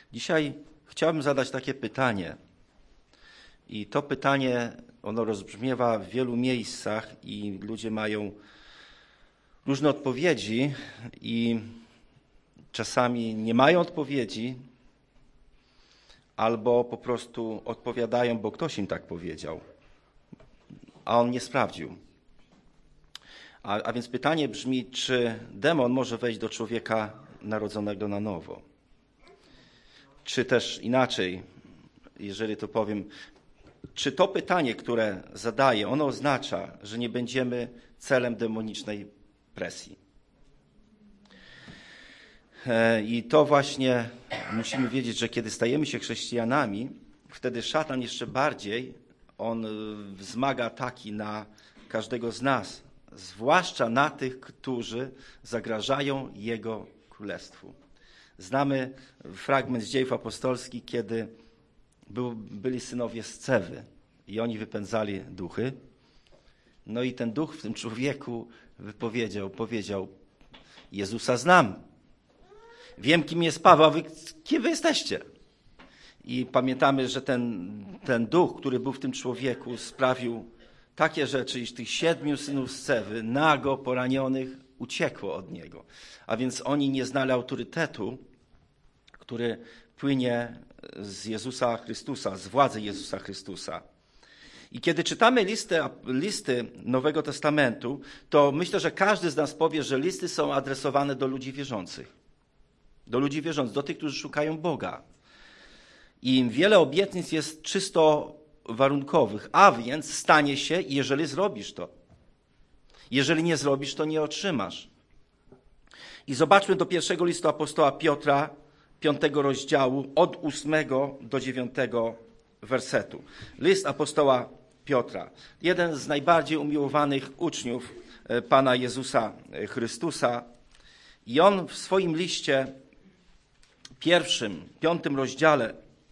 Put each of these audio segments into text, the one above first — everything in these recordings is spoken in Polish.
Dzisiaj chciałbym zadać takie pytanie. I to pytanie, ono rozbrzmiewa w wielu miejscach i ludzie mają różne odpowiedzi i czasami nie mają odpowiedzi, albo po prostu odpowiadają, bo ktoś im tak powiedział, a on nie sprawdził. A więc pytanie brzmi, czy demon może wejść do człowieka narodzonego na nowo? Czy też inaczej, jeżeli to powiem, czy to pytanie, które zadaję, ono oznacza, że nie będziemy celem demonicznej presji? I to właśnie musimy wiedzieć, że kiedy stajemy się chrześcijanami, wtedy szatan jeszcze bardziej, on wzmaga ataki na każdego z nas, zwłaszcza na tych, którzy zagrażają Jego Królestwu. Znamy fragment z Dziejów Apostolskich, kiedy byli synowie Scewy i oni wypędzali duchy. No i ten duch w tym człowieku powiedział: Jezusa znam. Wiem, kim jest Paweł, a wy kim wy jesteście? I pamiętamy, że ten duch, który był w tym człowieku, sprawił takie rzeczy, iż tych 7 synów Scewy, nago poranionych, uciekło od niego. A więc oni nie znali autorytetu, który płynie z Jezusa Chrystusa, z władzy Jezusa Chrystusa. I kiedy czytamy listy Nowego Testamentu, to myślę, że każdy z nas powie, że listy są adresowane do ludzi wierzących. Do ludzi wierzących, do tych, którzy szukają Boga. I wiele obietnic jest czysto warunkowych, a więc stanie się, jeżeli zrobisz to. Jeżeli nie zrobisz, to nie otrzymasz. I zobaczmy do pierwszego listu apostoła Piotra, 5 rozdziału, od 8 do 9 wersetu. List apostoła Piotra, jeden z najbardziej umiłowanych uczniów Pana Jezusa Chrystusa. I on w swoim liście pierwszym, 5 rozdziale,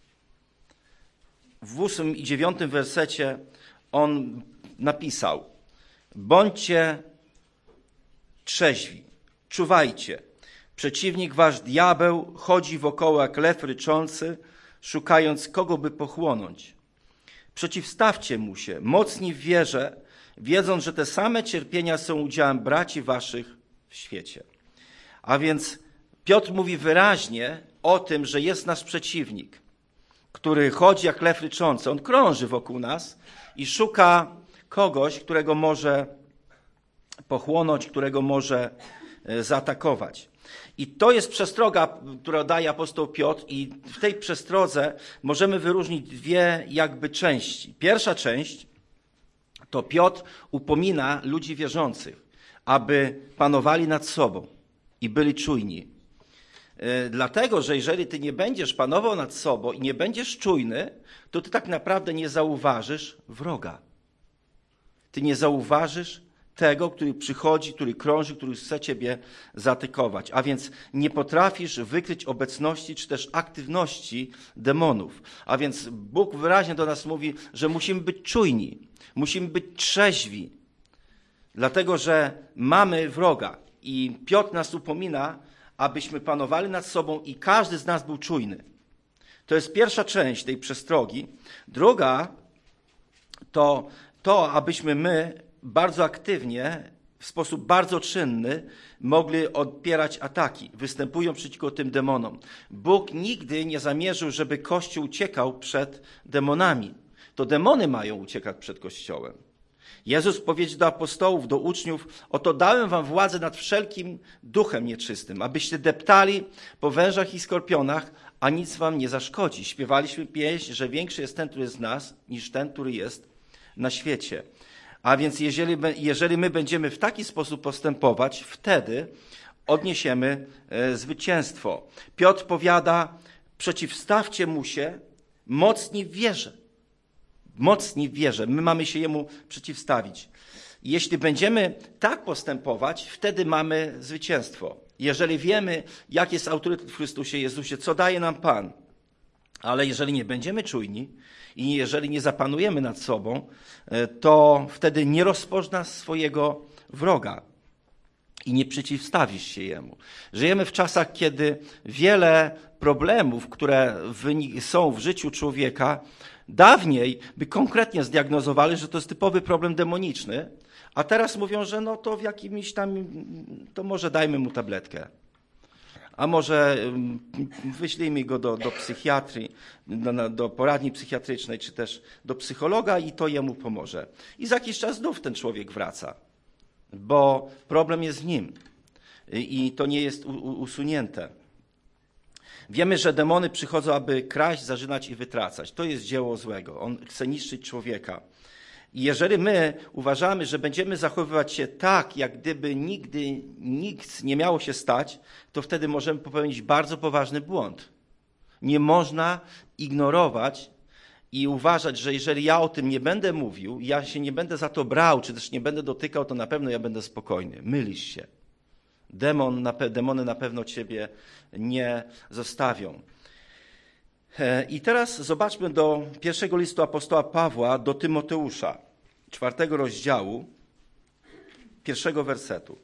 w 8 i 9 wersecie on napisał: bądźcie trzeźwi, czuwajcie. Przeciwnik wasz diabeł chodzi wokoło jak lew ryczący, szukając kogo by pochłonąć. Przeciwstawcie mu się, mocni w wierze, wiedząc, że te same cierpienia są udziałem braci waszych w świecie. A więc Piotr mówi wyraźnie o tym, że jest nasz przeciwnik, który chodzi jak lew ryczący. On krąży wokół nas i szuka kogoś, którego może pochłonąć, którego może zaatakować. I to jest przestroga, którą daje apostoł Piotr, i w tej przestrodze możemy wyróżnić dwie jakby części. Pierwsza część to Piotr upomina ludzi wierzących, aby panowali nad sobą i byli czujni. Dlatego, że jeżeli ty nie będziesz panował nad sobą i nie będziesz czujny, to ty tak naprawdę nie zauważysz wroga. Ty nie zauważysz tego, który przychodzi, który krąży, który chce ciebie zaatakować. A więc nie potrafisz wykryć obecności czy też aktywności demonów. A więc Bóg wyraźnie do nas mówi, że musimy być czujni, musimy być trzeźwi, dlatego że mamy wroga. I Piotr nas upomina, abyśmy panowali nad sobą i każdy z nas był czujny. To jest pierwsza część tej przestrogi. Druga to abyśmy my bardzo aktywnie, w sposób bardzo czynny mogli odpierać ataki, występują przeciwko tym demonom. Bóg nigdy nie zamierzył, żeby Kościół uciekał przed demonami. To demony mają uciekać przed Kościołem. Jezus powiedział do apostołów, do uczniów: oto dałem wam władzę nad wszelkim duchem nieczystym, abyście deptali po wężach i skorpionach, a nic wam nie zaszkodzi. Śpiewaliśmy pieśń, że większy jest ten, który jest z nas, niż ten, który jest na świecie. A więc jeżeli my będziemy w taki sposób postępować, wtedy odniesiemy zwycięstwo. Piotr powiada: przeciwstawcie mu się mocni w wierze. Mocni w wierze. My mamy się jemu przeciwstawić. Jeśli będziemy tak postępować, wtedy mamy zwycięstwo. Jeżeli wiemy, jaki jest autorytet w Chrystusie Jezusie, co daje nam Pan, ale jeżeli nie będziemy czujni i jeżeli nie zapanujemy nad sobą, to wtedy nie rozpozna swojego wroga. i nie przeciwstawisz się jemu. Żyjemy w czasach, kiedy wiele problemów, które są w życiu człowieka, dawniej by konkretnie zdiagnozowali, że to jest typowy problem demoniczny, a teraz mówią, że no to w jakimś tam, to może dajmy mu tabletkę. A może wyślijmy go do psychiatrii, do poradni psychiatrycznej, czy też do psychologa i to jemu pomoże. I za jakiś czas znów ten człowiek wraca, bo problem jest w nim i to nie jest usunięte. Wiemy, że demony przychodzą, aby kraść, zarzynać i wytracać. To jest dzieło złego. On chce niszczyć człowieka. I jeżeli my uważamy, że będziemy zachowywać się tak, jak gdyby nigdy nic nie miało się stać, to wtedy możemy popełnić bardzo poważny błąd. Nie można ignorować i uważać, że jeżeli ja o tym nie będę mówił, ja się nie będę za to brał, czy też nie będę dotykał, to na pewno ja będę spokojny. Mylisz się. Demony na pewno ciebie nie zostawią. I teraz zobaczmy do pierwszego listu apostoła Pawła do Tymoteusza, 4 rozdziału, 1 wersetu.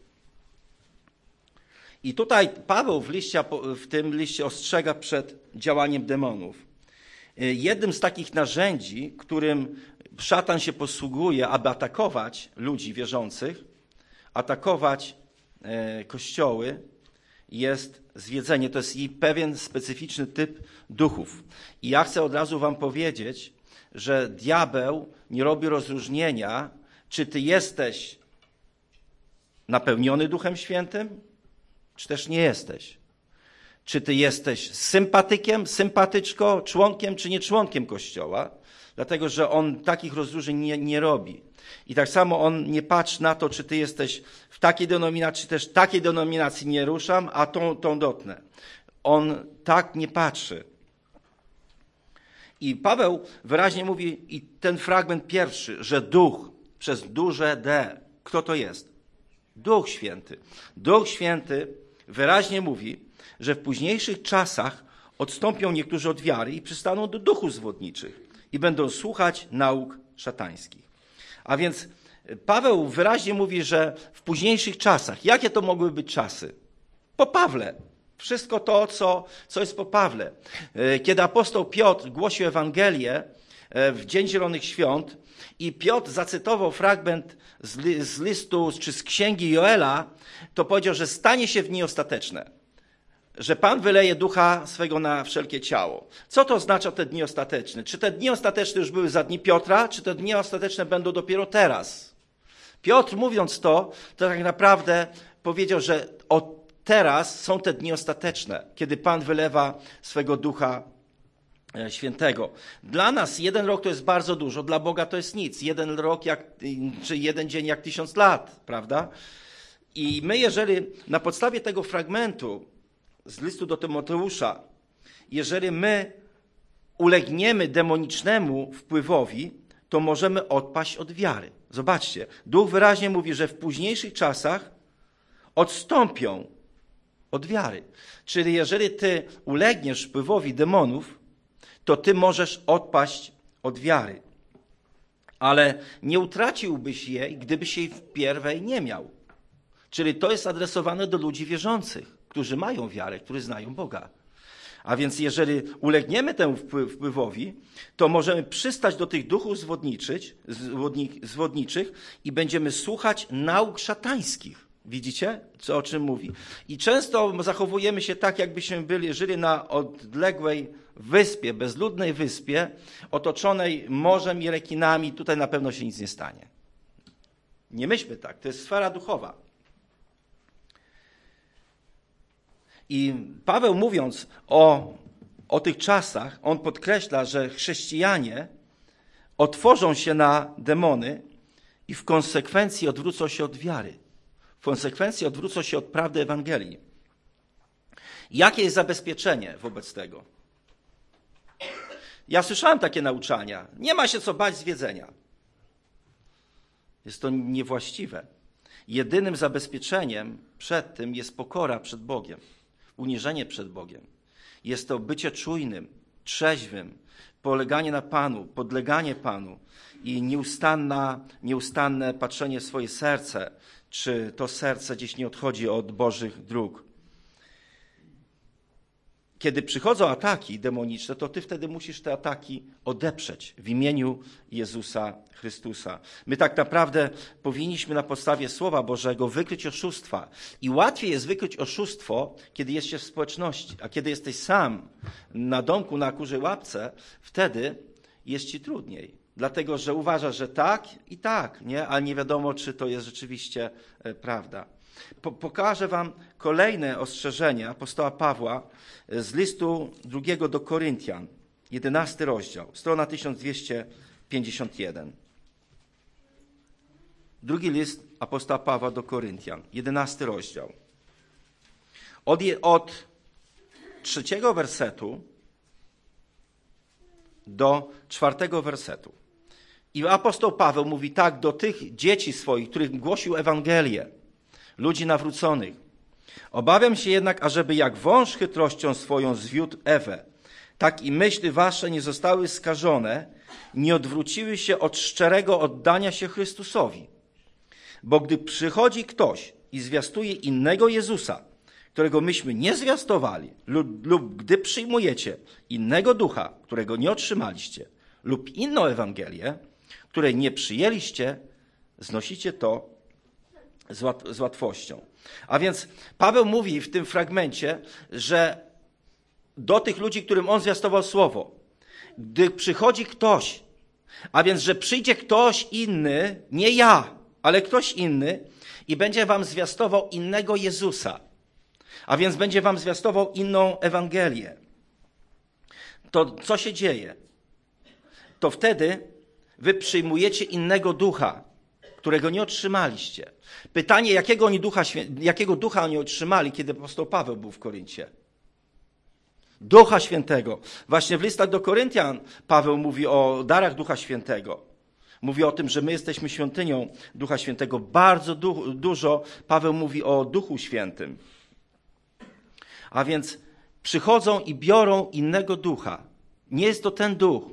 I tutaj Paweł w tym liście ostrzega przed działaniem demonów. Jednym z takich narzędzi, którym szatan się posługuje, aby atakować ludzi wierzących, atakować kościoły, jest zwiedzenie. To jest pewien specyficzny typ duchów. I ja chcę od razu wam powiedzieć, że diabeł nie robi rozróżnienia, czy ty jesteś napełniony Duchem Świętym, czy też nie jesteś. Czy ty jesteś sympatykiem, sympatyczką, członkiem, czy nie członkiem Kościoła, dlatego że on takich rozróżnień nie robi. I tak samo on nie patrzy na to, czy ty jesteś w takiej denominacji, czy też takiej denominacji nie ruszam, a tą dotknę. On tak nie patrzy. I Paweł wyraźnie mówi, i ten fragment pierwszy, że duch przez duże D. Kto to jest? Duch Święty. Duch Święty wyraźnie mówi, że w późniejszych czasach odstąpią niektórzy od wiary i przystaną do duchów zwodniczych i będą słuchać nauk szatańskich. A więc Paweł wyraźnie mówi, że w późniejszych czasach, jakie to mogły być czasy? Po Pawle. Wszystko to, co jest po Pawle. Kiedy apostoł Piotr głosił Ewangelię w Dzień Zielonych Świąt i Piotr zacytował fragment z listu czy z księgi Joela, to powiedział, że stanie się w dni ostateczne, że Pan wyleje ducha swego na wszelkie ciało. Co to oznacza te dni ostateczne? Czy te dni ostateczne już były za dni Piotra, czy te dni ostateczne będą dopiero teraz? Piotr mówiąc to tak naprawdę powiedział, że od teraz są te dni ostateczne, kiedy Pan wylewa swego Ducha Świętego. Dla nas 1 rok to jest bardzo dużo, dla Boga to jest nic. 1 rok czy 1 dzień jak 1000 lat, prawda? I my, jeżeli na podstawie tego fragmentu z listu do Tymoteusza, jeżeli my ulegniemy demonicznemu wpływowi, to możemy odpaść od wiary. Zobaczcie, Duch wyraźnie mówi, że w późniejszych czasach odstąpią od wiary. Czyli jeżeli ty ulegniesz wpływowi demonów, to ty możesz odpaść od wiary. Ale nie utraciłbyś jej, gdybyś jej wpierwej nie miał. Czyli to jest adresowane do ludzi wierzących, którzy mają wiarę, którzy znają Boga. A więc jeżeli ulegniemy temu wpływowi, to możemy przystać do tych duchów zwodniczych i będziemy słuchać nauk szatańskich. Widzicie, o czym mówi? I często zachowujemy się tak, jakbyśmy żyli na odległej wyspie, bezludnej wyspie, otoczonej morzem i rekinami. Tutaj na pewno się nic nie stanie. Nie myślmy tak, to jest sfera duchowa. I Paweł mówiąc o tych czasach, on podkreśla, że chrześcijanie otworzą się na demony i w konsekwencji odwrócą się od wiary. W konsekwencji odwrócą się od prawdy Ewangelii. Jakie jest zabezpieczenie wobec tego? Ja słyszałem takie nauczania. Nie ma się co bać zwiedzenia. Jest to niewłaściwe. Jedynym zabezpieczeniem przed tym jest pokora przed Bogiem. Uniżenie przed Bogiem. Jest to bycie czujnym. trzeźwym, poleganie na Panu, podleganie Panu i nieustanne patrzenie w swoje serce, czy to serce gdzieś nie odchodzi od Bożych dróg. Kiedy przychodzą ataki demoniczne, to ty wtedy musisz te ataki odeprzeć w imieniu Jezusa Chrystusa. My tak naprawdę powinniśmy na podstawie Słowa Bożego wykryć oszustwa. I łatwiej jest wykryć oszustwo, kiedy jest się w społeczności. A kiedy jesteś sam na domku, na kurzej łapce, wtedy jest ci trudniej. Dlatego, że uważasz, że tak i tak, nie? Ale nie wiadomo, czy to jest rzeczywiście prawda. Pokażę wam kolejne ostrzeżenie apostoła Pawła z listu 2 do Koryntian, 11 rozdział, strona 1251. Drugi list apostoła Pawła do Koryntian, 11 rozdział. Od 3 wersetu do 4 wersetu. I apostoł Paweł mówi tak do tych dzieci swoich, których głosił Ewangelię, ludzi nawróconych. Obawiam się jednak, ażeby jak wąż chytrością swoją zwiódł Ewę, tak i myśli wasze nie zostały skażone, nie odwróciły się od szczerego oddania się Chrystusowi. Bo gdy przychodzi ktoś i zwiastuje innego Jezusa, którego myśmy nie zwiastowali, lub gdy przyjmujecie innego ducha, którego nie otrzymaliście, lub inną Ewangelię, której nie przyjęliście, znosicie to z łatwością. A więc Paweł mówi w tym fragmencie, że do tych ludzi, którym on zwiastował słowo, gdy przychodzi ktoś, a więc, że przyjdzie ktoś inny, nie ja, ale ktoś inny i będzie wam zwiastował innego Jezusa, a więc będzie wam zwiastował inną Ewangelię, to co się dzieje? To wtedy wy przyjmujecie innego ducha, którego nie otrzymaliście. Pytanie, jakiego ducha oni otrzymali, kiedy apostoł Paweł był w Koryncie? Ducha Świętego. Właśnie w listach do Koryntian Paweł mówi o darach Ducha Świętego. Mówi o tym, że my jesteśmy świątynią Ducha Świętego. Bardzo dużo Paweł mówi o Duchu Świętym. A więc przychodzą i biorą innego ducha. Nie jest to ten duch,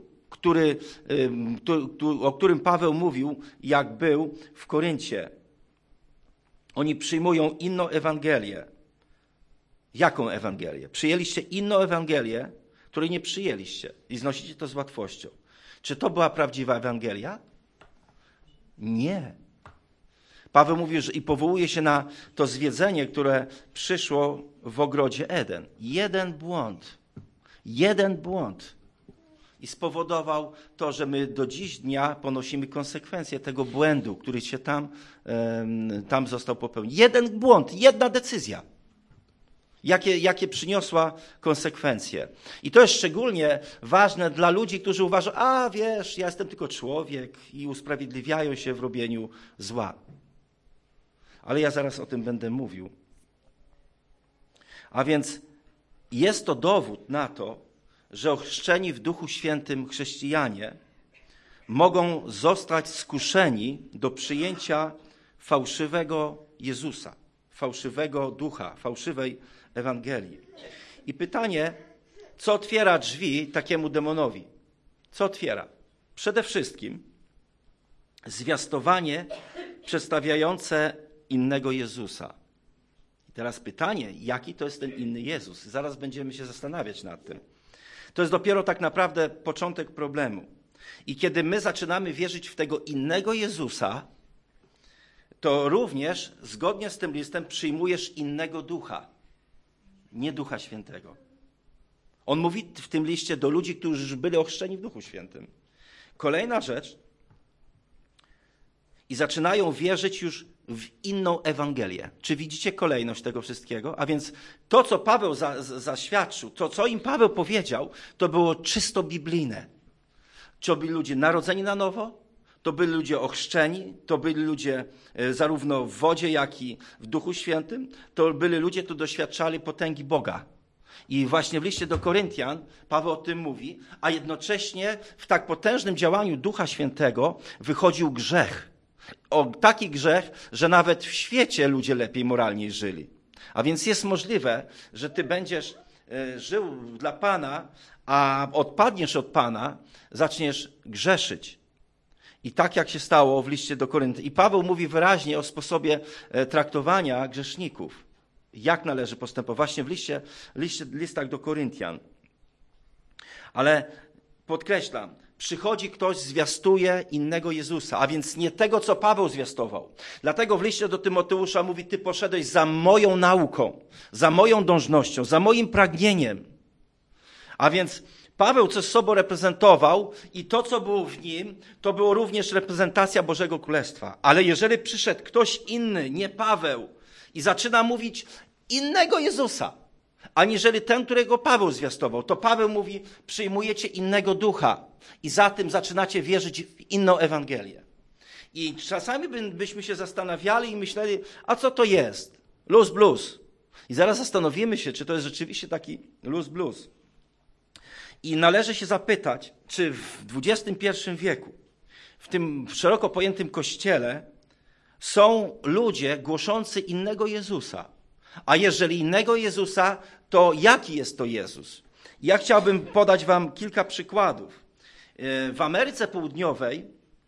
o którym Paweł mówił, jak był w Koryncie. Oni przyjmują inną Ewangelię. Jaką Ewangelię? Przyjęliście inną Ewangelię, której nie przyjęliście i znosicie to z łatwością. Czy to była prawdziwa Ewangelia? Nie. Paweł mówi, że i powołuje się na to zwiedzenie, które przyszło w ogrodzie Eden. Jeden błąd. I spowodował to, że my do dziś dnia ponosimy konsekwencje tego błędu, który się tam został popełniony. Jeden błąd, jedna decyzja. Jakie przyniosła konsekwencje. I to jest szczególnie ważne dla ludzi, którzy uważają, wiesz, ja jestem tylko człowiek i usprawiedliwiają się w robieniu zła. Ale ja zaraz o tym będę mówił. A więc jest to dowód na to, że ochrzczeni w Duchu Świętym chrześcijanie mogą zostać skuszeni do przyjęcia fałszywego Jezusa, fałszywego ducha, fałszywej Ewangelii. I pytanie, co otwiera drzwi takiemu demonowi? Co otwiera? Przede wszystkim zwiastowanie przedstawiające innego Jezusa. I teraz pytanie, jaki to jest ten inny Jezus? Zaraz będziemy się zastanawiać nad tym. To jest dopiero tak naprawdę początek problemu. I kiedy my zaczynamy wierzyć w tego innego Jezusa, to również zgodnie z tym listem przyjmujesz innego ducha, nie Ducha Świętego. On mówi w tym liście do ludzi, którzy już byli ochrzczeni w Duchu Świętym. Kolejna rzecz. I zaczynają wierzyć już w inną Ewangelię. Czy widzicie kolejność tego wszystkiego? A więc to, co Paweł zaświadczył, to, co im Paweł powiedział, to było czysto biblijne. To byli ludzie narodzeni na nowo, to byli ludzie ochrzczeni, to byli ludzie zarówno w wodzie, jak i w Duchu Świętym, to byli ludzie, którzy doświadczali potęgi Boga. I właśnie w liście do Koryntian Paweł o tym mówi, a jednocześnie w tak potężnym działaniu Ducha Świętego wychodził grzech. Taki grzech, że nawet w świecie ludzie lepiej, moralniej żyli. A więc jest możliwe, że ty będziesz żył dla Pana, a odpadniesz od Pana, zaczniesz grzeszyć. I tak jak się stało w liście do Koryntian. I Paweł mówi wyraźnie o sposobie traktowania grzeszników. Jak należy postępować. Właśnie w listach do Koryntian. Ale podkreślam, przychodzi ktoś, zwiastuje innego Jezusa, a więc nie tego, co Paweł zwiastował. Dlatego w liście do Tymoteusza mówi, ty poszedłeś za moją nauką, za moją dążnością, za moim pragnieniem. A więc Paweł coś sobą reprezentował i to, co było w nim, to było również reprezentacja Bożego Królestwa. Ale jeżeli przyszedł ktoś inny, nie Paweł, i zaczyna mówić innego Jezusa, aniżeli ten, którego Paweł zwiastował, to Paweł mówi, przyjmujecie innego ducha i za tym zaczynacie wierzyć w inną Ewangelię. I czasami byśmy się zastanawiali i myśleli, a co to jest? Luz blues. I zaraz zastanowimy się, czy to jest rzeczywiście taki luz blues. I należy się zapytać, czy w XXI wieku, w tym szeroko pojętym Kościele, są ludzie głoszący innego Jezusa. A jeżeli innego Jezusa, to jaki jest to Jezus? Ja chciałbym podać wam kilka przykładów. W Ameryce Południowej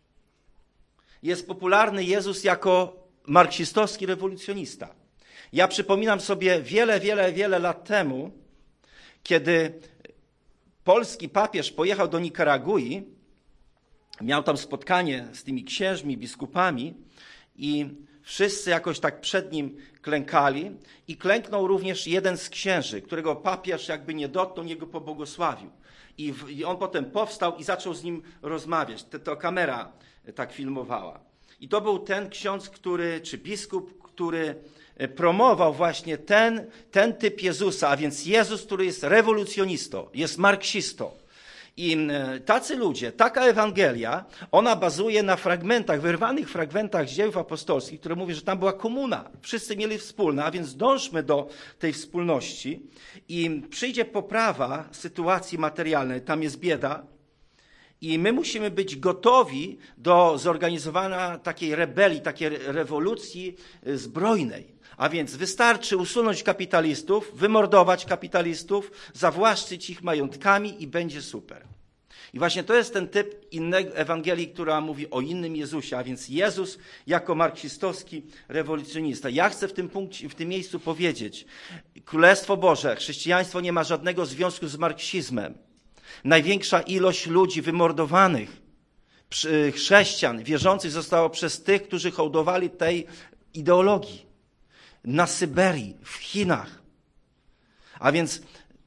jest popularny Jezus jako marksistowski rewolucjonista. Ja przypominam sobie wiele lat temu, kiedy polski papież pojechał do Nikaragui, miał tam spotkanie z tymi księżmi, biskupami i wszyscy jakoś tak przed nim klękali i klęknął również jeden z księży, którego papież jakby nie dotknął, nie go pobłogosławił. I on potem powstał i zaczął z nim rozmawiać. To kamera tak filmowała. I to był ten ksiądz, czy biskup, który promował właśnie ten typ Jezusa, a więc Jezus, który jest rewolucjonistą, jest marksistą. I tacy ludzie, taka Ewangelia, ona bazuje na fragmentach, wyrwanych fragmentach z Dziejów Apostolskich, które mówią, że tam była komuna. Wszyscy mieli wspólne, a więc dążmy do tej wspólności i przyjdzie poprawa sytuacji materialnej, tam jest bieda i my musimy być gotowi do zorganizowania takiej rebelii, takiej rewolucji zbrojnej. A więc wystarczy usunąć kapitalistów, wymordować kapitalistów, zawłaszczyć ich majątkami i będzie super. I właśnie to jest ten typ innej Ewangelii, która mówi o innym Jezusie, a więc Jezus jako marksistowski rewolucjonista. Ja chcę w tym miejscu powiedzieć, Królestwo Boże, chrześcijaństwo nie ma żadnego związku z marksizmem. Największa ilość ludzi wymordowanych, chrześcijan, wierzących zostało przez tych, którzy hołdowali tej ideologii. Na Syberii, w Chinach. A więc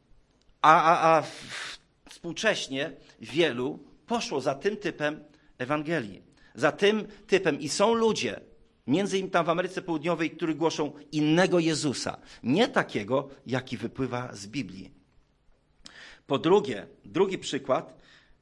współcześnie wielu poszło za tym typem Ewangelii. Za tym typem. I są ludzie, między innymi tam w Ameryce Południowej, którzy głoszą innego Jezusa. Nie takiego, jaki wypływa z Biblii. Po drugie, drugi przykład.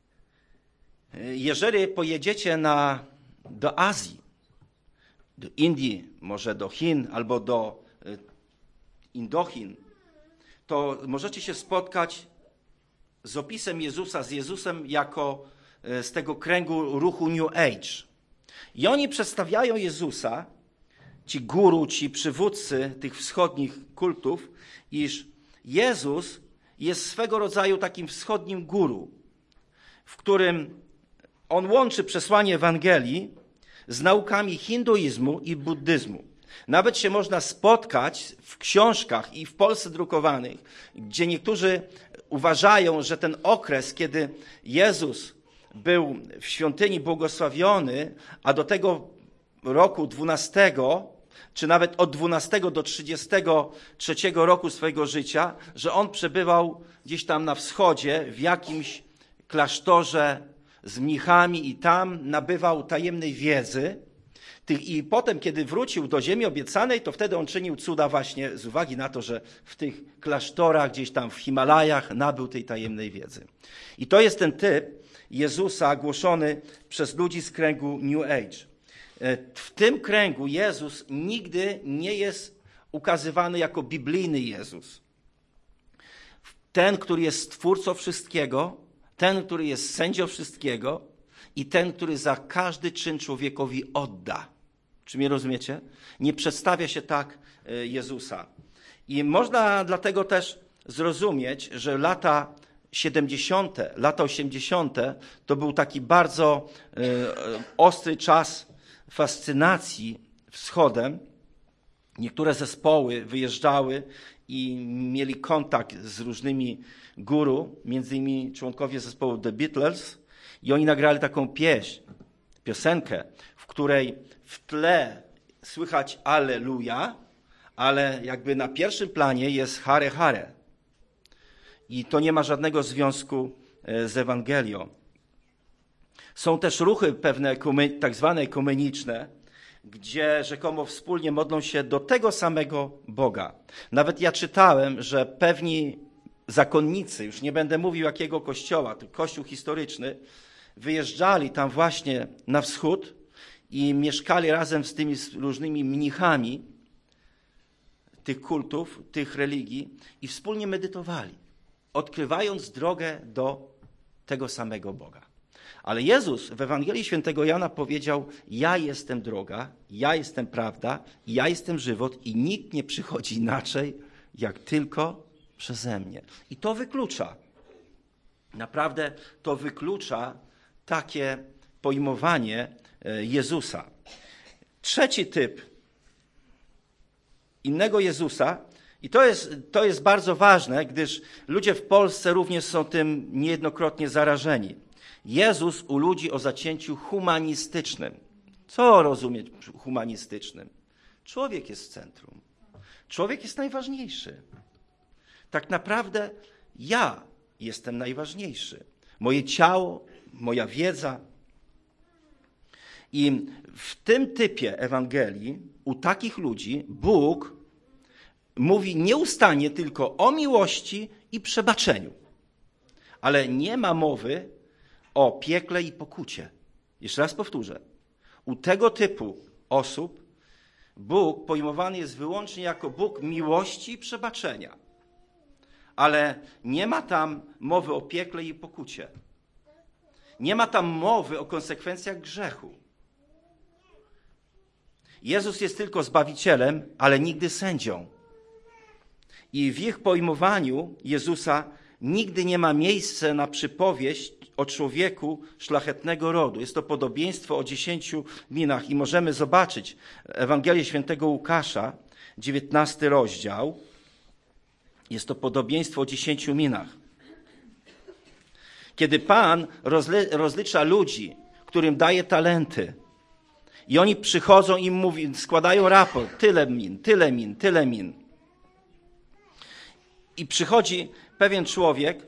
Jeżeli pojedziecie do Azji, do Indii, może do Chin albo do Indochin, to możecie się spotkać z opisem Jezusa, z Jezusem jako z tego kręgu ruchu New Age. I oni przedstawiają Jezusa, ci guru, ci przywódcy tych wschodnich kultów, iż Jezus jest swego rodzaju takim wschodnim guru, w którym on łączy przesłanie Ewangelii z naukami hinduizmu i buddyzmu. Nawet się można spotkać w książkach i w Polsce drukowanych, gdzie niektórzy uważają, że ten okres, kiedy Jezus był w świątyni błogosławiony, a do tego roku 12, czy nawet od 12 do 33 roku swojego życia, że on przebywał gdzieś tam na wschodzie, w jakimś klasztorze z mnichami i tam nabywał tajemnej wiedzy. I potem, kiedy wrócił do ziemi obiecanej, to wtedy on czynił cuda właśnie z uwagi na to, że w tych klasztorach, gdzieś tam w Himalajach nabył tej tajemnej wiedzy. I to jest ten typ Jezusa głoszony przez ludzi z kręgu New Age. W tym kręgu Jezus nigdy nie jest ukazywany jako biblijny Jezus. Ten, który jest stwórcą wszystkiego, ten, który jest sędzią wszystkiego i ten, który za każdy czyn człowiekowi odda. Czy mnie rozumiecie? Nie przedstawia się tak Jezusa. I można dlatego też zrozumieć, że lata 70., lata 80. to był taki bardzo ostry czas fascynacji wschodem. Niektóre zespoły wyjeżdżały i mieli kontakt z różnymi guru, między innymi członkowie zespołu The Beatles, i oni nagrali taką piosenkę, w której w tle słychać Alleluja, ale jakby na pierwszym planie jest Hare Hare. I to nie ma żadnego związku z Ewangelią. Są też ruchy pewne tak zwane ekumeniczne, gdzie rzekomo wspólnie modlą się do tego samego Boga. Nawet ja czytałem, że pewni zakonnicy, już nie będę mówił jakiego kościoła, to kościół historyczny, wyjeżdżali tam właśnie na wschód i mieszkali razem z tymi różnymi mnichami tych kultów, tych religii i wspólnie medytowali, odkrywając drogę do tego samego Boga. Ale Jezus w Ewangelii Świętego Jana powiedział: ja jestem droga, ja jestem prawda, ja jestem żywot i nikt nie przychodzi inaczej, jak tylko przeze mnie. I to wyklucza, naprawdę to wyklucza takie pojmowanie Jezusa. Trzeci typ innego Jezusa, i to jest bardzo ważne, gdyż ludzie w Polsce również są tym niejednokrotnie zarażeni. Jezus u ludzi o zacięciu humanistycznym. Co rozumieć humanistycznym? Człowiek jest w centrum. Człowiek jest najważniejszy. Tak naprawdę ja jestem najważniejszy. Moje ciało, moja wiedza. I w tym typie Ewangelii, u takich ludzi, Bóg mówi nieustannie tylko o miłości i przebaczeniu. Ale nie ma mowy o piekle i pokucie. Jeszcze raz powtórzę. U tego typu osób Bóg pojmowany jest wyłącznie jako Bóg miłości i przebaczenia. Ale nie ma tam mowy o piekle i pokucie. Nie ma tam mowy o konsekwencjach grzechu. Jezus jest tylko Zbawicielem, ale nigdy sędzią. I w ich pojmowaniu Jezusa nigdy nie ma miejsca na przypowieść o człowieku szlachetnego rodu. Jest to podobieństwo o 10 minach i możemy zobaczyć Ewangelię Świętego Łukasza, 19 rozdział. Jest to podobieństwo o 10 minach. Kiedy Pan rozlicza ludzi, którym daje talenty, i oni przychodzą i składają raport, tyle min, tyle min, tyle min. I przychodzi pewien człowiek,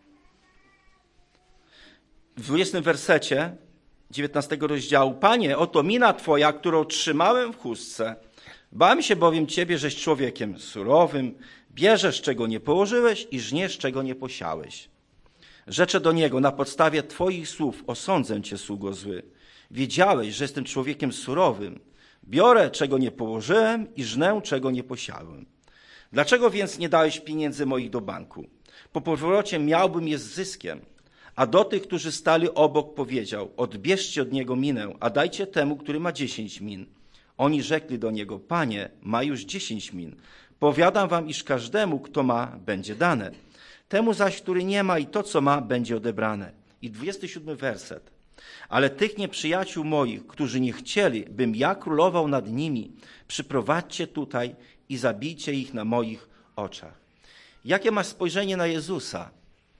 w 20 wersecie 19 rozdziału: Panie, oto mina Twoja, którą trzymałem w chustce. Bałem się bowiem Ciebie, żeś człowiekiem surowym, bierzesz, czego nie położyłeś i żniesz, czego nie posiałeś. Rzeczę do niego: na podstawie Twoich słów osądzę Cię, sługo zły. Wiedziałeś, że jestem człowiekiem surowym. Biorę, czego nie położyłem i żnę, czego nie posiałem. Dlaczego więc nie dałeś pieniędzy moich do banku? Po powrocie miałbym je z zyskiem. A do tych, którzy stali obok, powiedział: odbierzcie od niego minę, a dajcie temu, który ma 10 min. Oni rzekli do niego: Panie, ma już 10 min. Powiadam wam, iż każdemu, kto ma, będzie dane. Temu zaś, który nie ma, i to, co ma, będzie odebrane. I 27 werset. Ale tych nieprzyjaciół moich, którzy nie chcieli, bym ja królował nad nimi, przyprowadźcie tutaj i zabijcie ich na moich oczach. Jakie masz spojrzenie na Jezusa?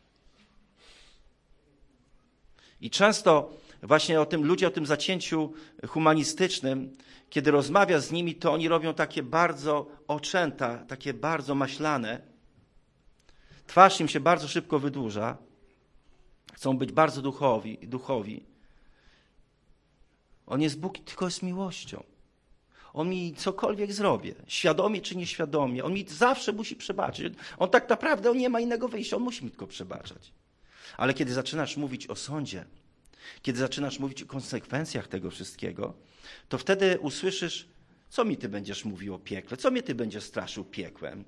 I często właśnie ludzie o tym zacięciu humanistycznym, kiedy rozmawia z nimi, to oni robią takie bardzo oczęta, takie bardzo maślane. Twarz im się bardzo szybko wydłuża. Chcą być bardzo duchowi. On jest Bóg, tylko jest miłością. On mi cokolwiek zrobię, świadomie czy nieświadomie, on mi zawsze musi przebaczyć. On tak naprawdę nie ma innego wyjścia, on musi mi tylko przebaczać. Ale kiedy zaczynasz mówić o sądzie, kiedy zaczynasz mówić o konsekwencjach tego wszystkiego, to wtedy usłyszysz: co mi ty będziesz mówił o piekle, co mnie ty będziesz straszył piekłem.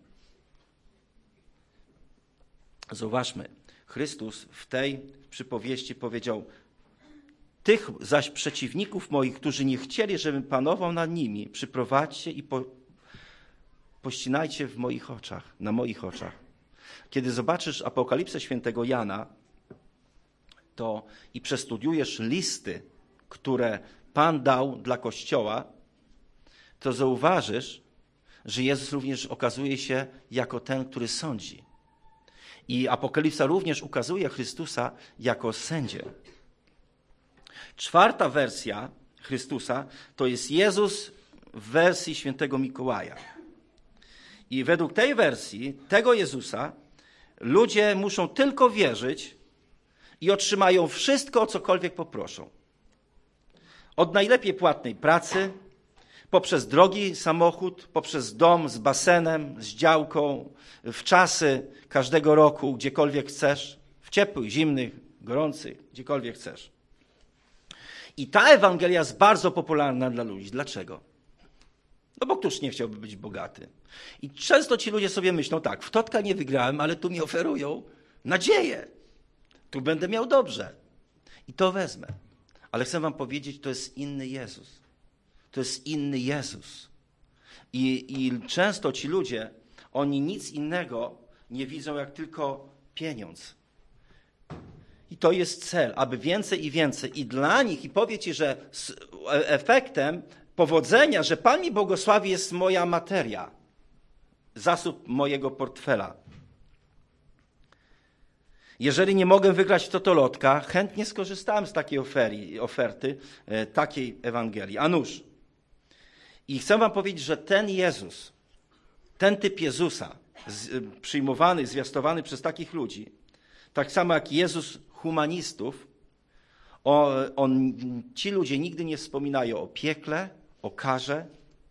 Zauważmy, Chrystus w tej przypowieści powiedział: tych zaś przeciwników moich, którzy nie chcieli, żebym panował nad nimi, przyprowadźcie i pościnajcie w moich oczach, na moich oczach. Kiedy zobaczysz Apokalipsę świętego Jana i przestudiujesz listy, które Pan dał dla Kościoła, to zauważysz, że Jezus również okazuje się jako ten, który sądzi. I Apokalipsa również ukazuje Chrystusa jako sędzię. 4. wersja Chrystusa to jest Jezus w wersji świętego Mikołaja. I według tej wersji, tego Jezusa, ludzie muszą tylko wierzyć i otrzymają wszystko, o cokolwiek poproszą. Od najlepiej płatnej pracy, poprzez drogi samochód, poprzez dom z basenem, z działką, w czasy każdego roku, gdziekolwiek chcesz, w ciepłych, zimnych, gorących, gdziekolwiek chcesz. I ta Ewangelia jest bardzo popularna dla ludzi. Dlaczego? No bo któż nie chciałby być bogaty? I często ci ludzie sobie myślą tak, w Totka nie wygrałem, ale tu mi oferują nadzieję. Tu będę miał dobrze. I to wezmę. Ale chcę wam powiedzieć, to jest inny Jezus. To jest inny Jezus. I często ci ludzie, oni nic innego nie widzą jak tylko pieniądz. I to jest cel, aby więcej i więcej. I dla nich, i powie ci, że efektem powodzenia, że Pan mi błogosławi, jest moja materia, zasób mojego portfela. Jeżeli nie mogę wygrać w totolotka, chętnie skorzystałem z takiej oferty, takiej Ewangelii. A nuż. I chcę wam powiedzieć, że ten Jezus, ten typ Jezusa, przyjmowany, zwiastowany przez takich ludzi, tak samo jak Jezus humanistów, ci ludzie nigdy nie wspominają o piekle, o karze.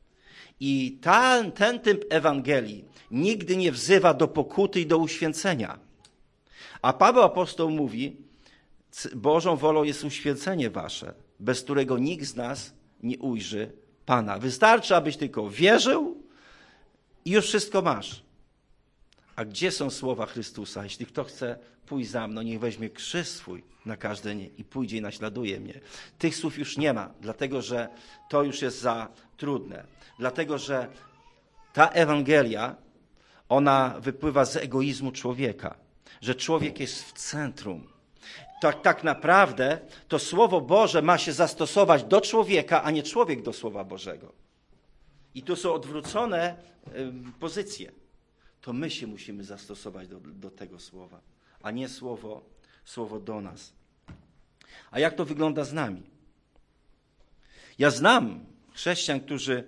I ten typ Ewangelii nigdy nie wzywa do pokuty i do uświęcenia. A Paweł apostoł mówi, Bożą wolą jest uświęcenie wasze, bez którego nikt z nas nie ujrzy Pana. Wystarczy, abyś tylko wierzył i już wszystko masz. A gdzie są słowa Chrystusa? Jeśli kto chce pójść za mną, niech weźmie krzyż swój na każdy dzień i pójdzie i naśladuje mnie. Tych słów już nie ma, dlatego że to już jest za trudne. Dlatego, że ta Ewangelia, ona wypływa z egoizmu człowieka. Że człowiek jest w centrum. Tak naprawdę to Słowo Boże ma się zastosować do człowieka, a nie człowiek do Słowa Bożego. I tu są odwrócone pozycje. To my się musimy zastosować do tego Słowa, a nie Słowo do nas. A jak to wygląda z nami? Ja znam chrześcijan, którzy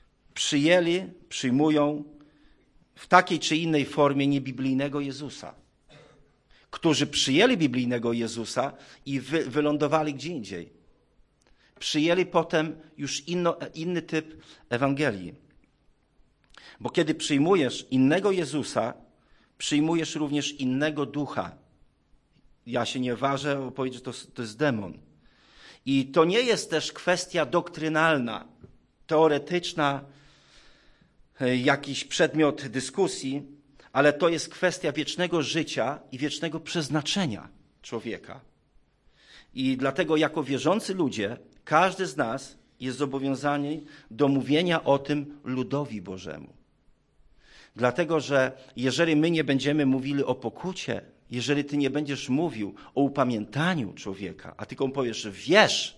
przyjmują w takiej czy innej formie niebiblijnego Jezusa. Którzy przyjęli biblijnego Jezusa i wylądowali gdzie indziej. Przyjęli potem już inny typ Ewangelii. Bo kiedy przyjmujesz innego Jezusa, przyjmujesz również innego ducha. Ja się nie ważę powiedzieć, że to jest demon. I to nie jest też kwestia doktrynalna, teoretyczna, jakiś przedmiot dyskusji, ale to jest kwestia wiecznego życia i wiecznego przeznaczenia człowieka. I dlatego jako wierzący ludzie, każdy z nas jest zobowiązany do mówienia o tym ludowi Bożemu. Dlatego, że jeżeli my nie będziemy mówili o pokucie, jeżeli ty nie będziesz mówił o upamiętaniu człowieka, a tylko mu powiesz, wierz,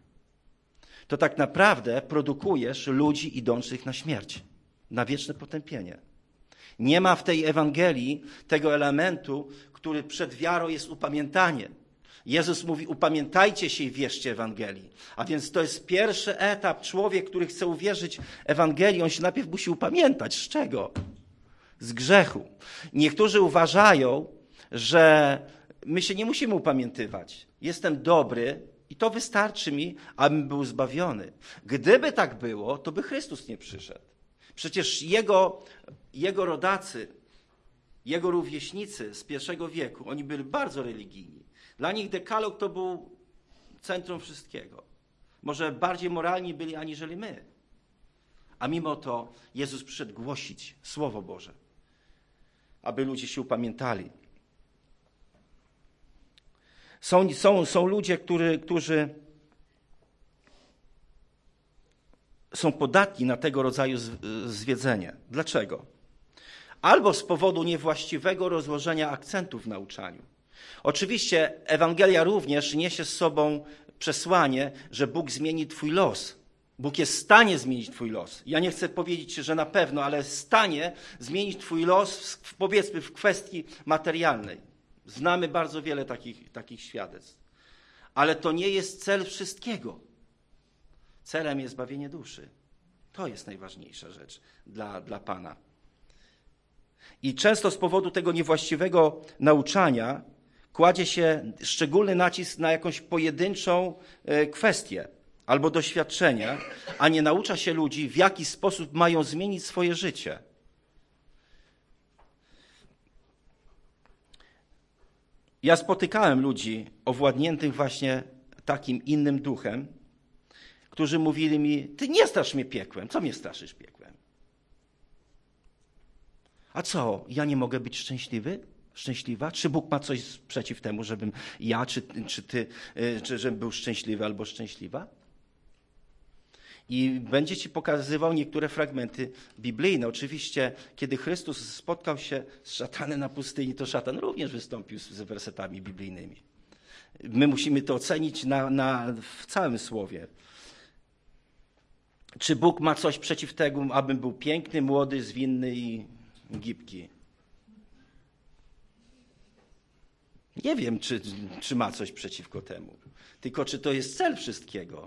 to tak naprawdę produkujesz ludzi idących na śmierć, na wieczne potępienie. Nie ma w tej Ewangelii tego elementu, który przed wiarą jest upamiętanie. Jezus mówi, upamiętajcie się i wierzcie Ewangelii. A więc to jest pierwszy etap. Człowiek, który chce uwierzyć Ewangelii, on się najpierw musi upamiętać. Z czego? Z grzechu. Niektórzy uważają, że my się nie musimy upamiętywać. Jestem dobry i to wystarczy mi, abym był zbawiony. Gdyby tak było, to by Chrystus nie przyszedł. Przecież jego rodacy, jego rówieśnicy z I wieku, oni byli bardzo religijni. Dla nich dekalog to był centrum wszystkiego. Może bardziej moralni byli aniżeli my. A mimo to Jezus przyszedł głosić Słowo Boże, aby ludzie się upamiętali. Są ludzie, którzy są podatni na tego rodzaju zwiedzenie. Dlaczego? albo z powodu niewłaściwego rozłożenia akcentów w nauczaniu. Oczywiście Ewangelia również niesie z sobą przesłanie, że Bóg zmieni twój los. Bóg jest w stanie zmienić twój los. Ja nie chcę powiedzieć, że na pewno, ale jest w stanie zmienić twój los, powiedzmy, w kwestii materialnej. Znamy bardzo wiele takich świadectw. Ale to nie jest cel wszystkiego. Celem jest zbawienie duszy. To jest najważniejsza rzecz dla Pana. I często z powodu tego niewłaściwego nauczania kładzie się szczególny nacisk na jakąś pojedynczą kwestię albo doświadczenie, a nie naucza się ludzi, w jaki sposób mają zmienić swoje życie. Ja spotykałem ludzi owładniętych właśnie takim innym duchem, którzy mówili mi: ty nie strasz mnie piekłem. Co mnie straszysz piekłem? A co, ja nie mogę być szczęśliwy? Szczęśliwa? Czy Bóg ma coś przeciw temu, żebym ja, czy ty, żebym był szczęśliwy albo szczęśliwa? I będzie ci pokazywał niektóre fragmenty biblijne. Oczywiście, kiedy Chrystus spotkał się z szatanem na pustyni, to szatan również wystąpił z wersetami biblijnymi. My musimy to ocenić w całym słowie. Czy Bóg ma coś przeciw temu, abym był piękny, młody, zwinny i gibki? Nie wiem, czy ma coś przeciwko temu. Tylko czy to jest cel wszystkiego?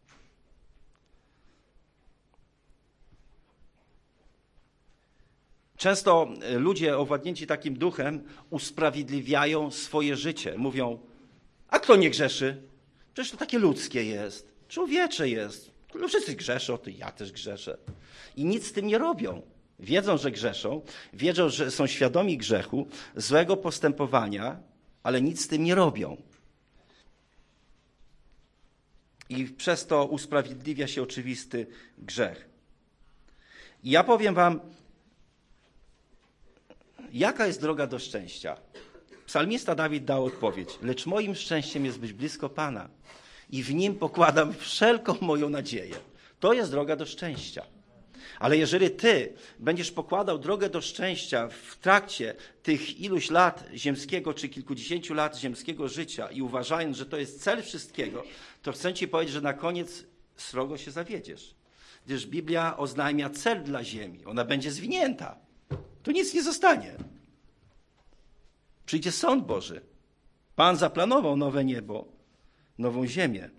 Często ludzie owładnięci takim duchem usprawiedliwiają swoje życie. Mówią: a kto nie grzeszy? Przecież to takie ludzkie jest, człowiecze jest. No wszyscy grzeszą, to ja też grzeszę. I nic z tym nie robią. Wiedzą, że grzeszą, wiedzą, że są świadomi grzechu, złego postępowania, ale nic z tym nie robią. I przez to usprawiedliwia się oczywisty grzech. I ja powiem wam, jaka jest droga do szczęścia? Psalmista Dawid dał odpowiedź: lecz moim szczęściem jest być blisko Pana i w Nim pokładam wszelką moją nadzieję. To jest droga do szczęścia. Ale jeżeli ty będziesz pokładał drogę do szczęścia w trakcie tych iluś lat ziemskiego, czy kilkudziesięciu lat ziemskiego życia i uważając, że to jest cel wszystkiego, to chcę ci powiedzieć, że na koniec srogo się zawiedziesz. Gdyż Biblia oznajmia cel dla ziemi. Ona będzie zwinięta. Tu nic nie zostanie. Przyjdzie sąd Boży. Pan zaplanował nowe niebo, nową ziemię.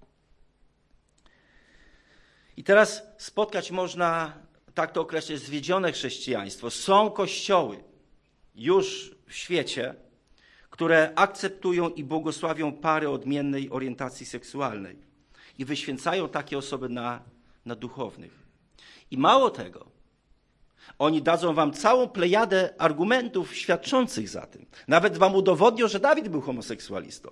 I teraz spotkać można, tak to określać, zwiedzione chrześcijaństwo. Są kościoły już w świecie, które akceptują i błogosławią pary odmiennej orientacji seksualnej i wyświęcają takie osoby na duchownych. I mało tego, oni dadzą wam całą plejadę argumentów świadczących za tym. Nawet wam udowodnią, że Dawid był homoseksualistą.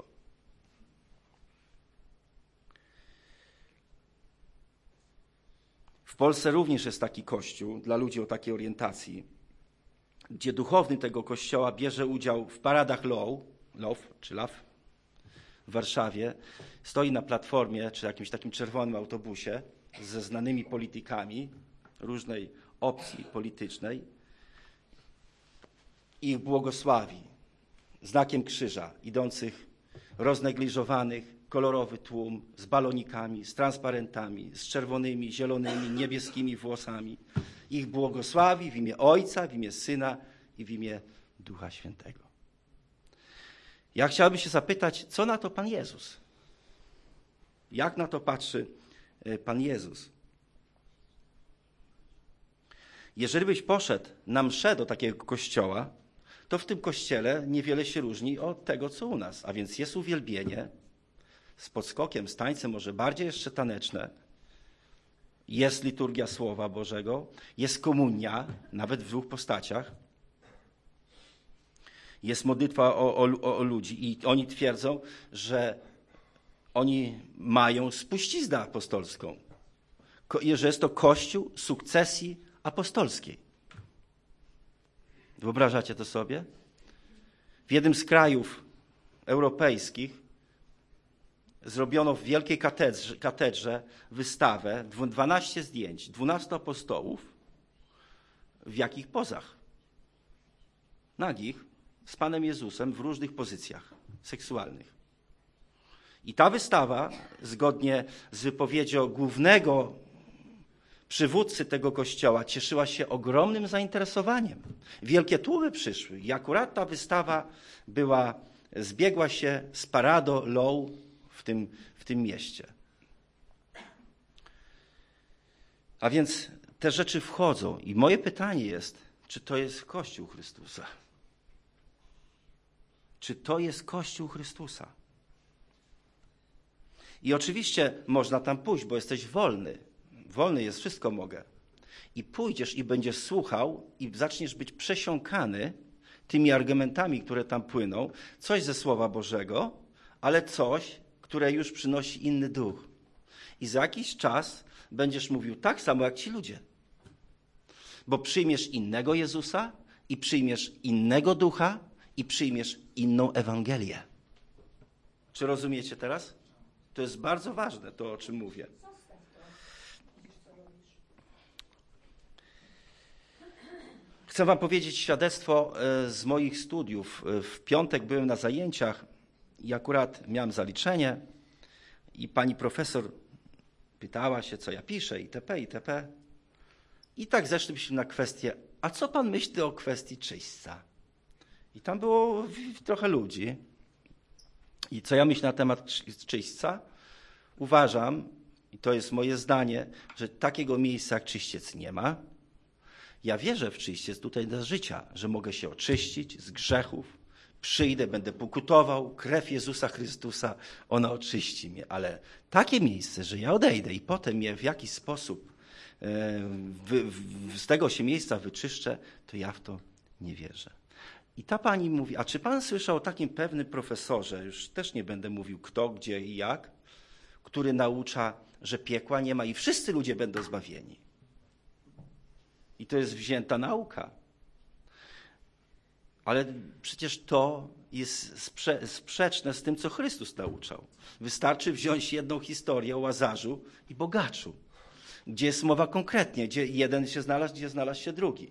W Polsce również jest taki kościół dla ludzi o takiej orientacji, gdzie duchowny tego kościoła bierze udział w paradach Love w Warszawie, stoi na platformie czy jakimś takim czerwonym autobusie ze znanymi politykami różnej opcji politycznej i ich błogosławi znakiem krzyża, idących roznegliżowanych, kolorowy tłum z balonikami, z transparentami, z czerwonymi, zielonymi, niebieskimi włosami. Ich błogosławi w imię Ojca, w imię Syna i w imię Ducha Świętego. Ja chciałbym się zapytać, co na to Pan Jezus? Jak na to patrzy Pan Jezus? Jeżeli byś poszedł na mszę do takiego kościoła, to w tym kościele niewiele się różni od tego, co u nas. A więc jest uwielbienie z podskokiem, z tańcem, może bardziej jeszcze taneczne. Jest liturgia Słowa Bożego, jest komunia, nawet w dwóch postaciach. Jest modlitwa o ludzi i oni twierdzą, że oni mają spuściznę apostolską, że jest to Kościół sukcesji apostolskiej. Wyobrażacie to sobie? W jednym z krajów europejskich zrobiono w wielkiej katedrze wystawę, 12 zdjęć, 12 apostołów. W jakich pozach? nagich z Panem Jezusem w różnych pozycjach seksualnych. I ta wystawa, zgodnie z wypowiedzią głównego przywódcy tego kościoła, cieszyła się ogromnym zainteresowaniem. Wielkie tłumy przyszły i akurat ta wystawa zbiegła się z paradą Low w tym mieście. A więc te rzeczy wchodzą i moje pytanie jest, czy to jest Kościół Chrystusa? Czy to jest Kościół Chrystusa? I oczywiście można tam pójść, bo jesteś wolny. Wolny jest, wszystko mogę. I pójdziesz i będziesz słuchał i zaczniesz być przesiąkany tymi argumentami, które tam płyną. Coś ze Słowa Bożego, ale coś, które już przynosi inny duch. I za jakiś czas będziesz mówił tak samo jak ci ludzie. Bo przyjmiesz innego Jezusa i przyjmiesz innego ducha i przyjmiesz inną Ewangelię. Czy rozumiecie teraz? To jest bardzo ważne, to o czym mówię. Chcę wam powiedzieć świadectwo z moich studiów. W piątek byłem na zajęciach i akurat miałem zaliczenie i pani profesor pytała się, co ja piszę, itp., itp. I tak zeszliśmy na kwestię, a co pan myśli o kwestii czyśćca? I tam było trochę ludzi. I co ja myślę na temat czyśćca? Uważam, i to jest moje zdanie, że takiego miejsca jak czyściec nie ma. Ja wierzę w czyściec tutaj dla życia, że mogę się oczyścić z grzechów, przyjdę, będę pokutował, krew Jezusa Chrystusa, ona oczyści mnie. Ale takie miejsce, że ja odejdę i potem je w jakiś sposób z tego się miejsca wyczyszczę, to ja w to nie wierzę. I ta pani mówi, a czy pan słyszał o takim pewnym profesorze, już też nie będę mówił kto, gdzie i jak, który naucza, że piekła nie ma i wszyscy ludzie będą zbawieni. I to jest wzięta nauka. Ale przecież to jest sprzeczne z tym, co Chrystus nauczał. Wystarczy wziąć jedną historię o Łazarzu i bogaczu, gdzie jest mowa konkretnie, gdzie jeden się znalazł, gdzie znalazł się drugi.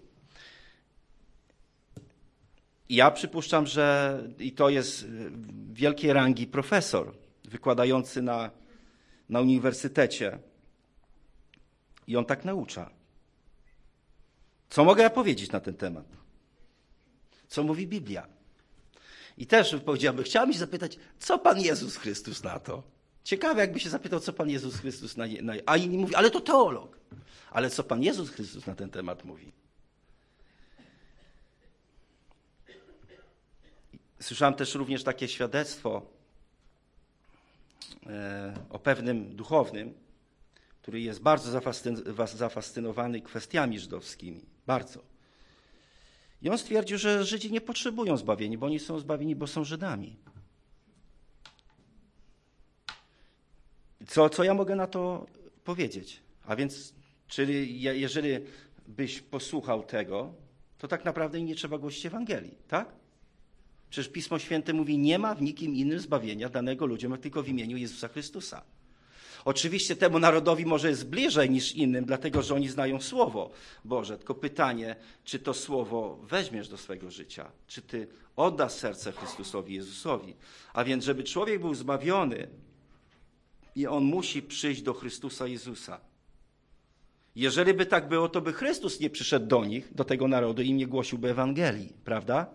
I ja przypuszczam, że i to jest wielkiej rangi profesor wykładający na uniwersytecie i on tak naucza. Co mogę ja powiedzieć na ten temat? Co mówi Biblia? I też powiedziałbym, chciałem się zapytać, co Pan Jezus Chrystus na to? Ciekawe, jakby się zapytał, co Pan Jezus Chrystus a inni mówi, ale to teolog. Ale co Pan Jezus Chrystus na ten temat mówi? Słyszałem też również takie świadectwo o pewnym duchownym, który jest bardzo zafascynowany kwestiami żydowskimi. Bardzo. I on stwierdził, że Żydzi nie potrzebują zbawienia, bo oni są zbawieni, bo są Żydami. Co ja mogę na to powiedzieć? A więc, czyli jeżeli byś posłuchał tego, to tak naprawdę nie trzeba głosić Ewangelii, tak? Przecież Pismo Święte mówi, nie ma w nikim innym zbawienia danego ludziom, jak tylko w imieniu Jezusa Chrystusa. Oczywiście temu narodowi może jest bliżej niż innym, dlatego że oni znają Słowo Boże. Tylko pytanie, czy to Słowo weźmiesz do swojego życia? Czy ty oddasz serce Chrystusowi, Jezusowi? A więc, żeby człowiek był zbawiony, i on musi przyjść do Chrystusa Jezusa. Jeżeli by tak było, to by Chrystus nie przyszedł do nich, do tego narodu i nie głosiłby Ewangelii, prawda?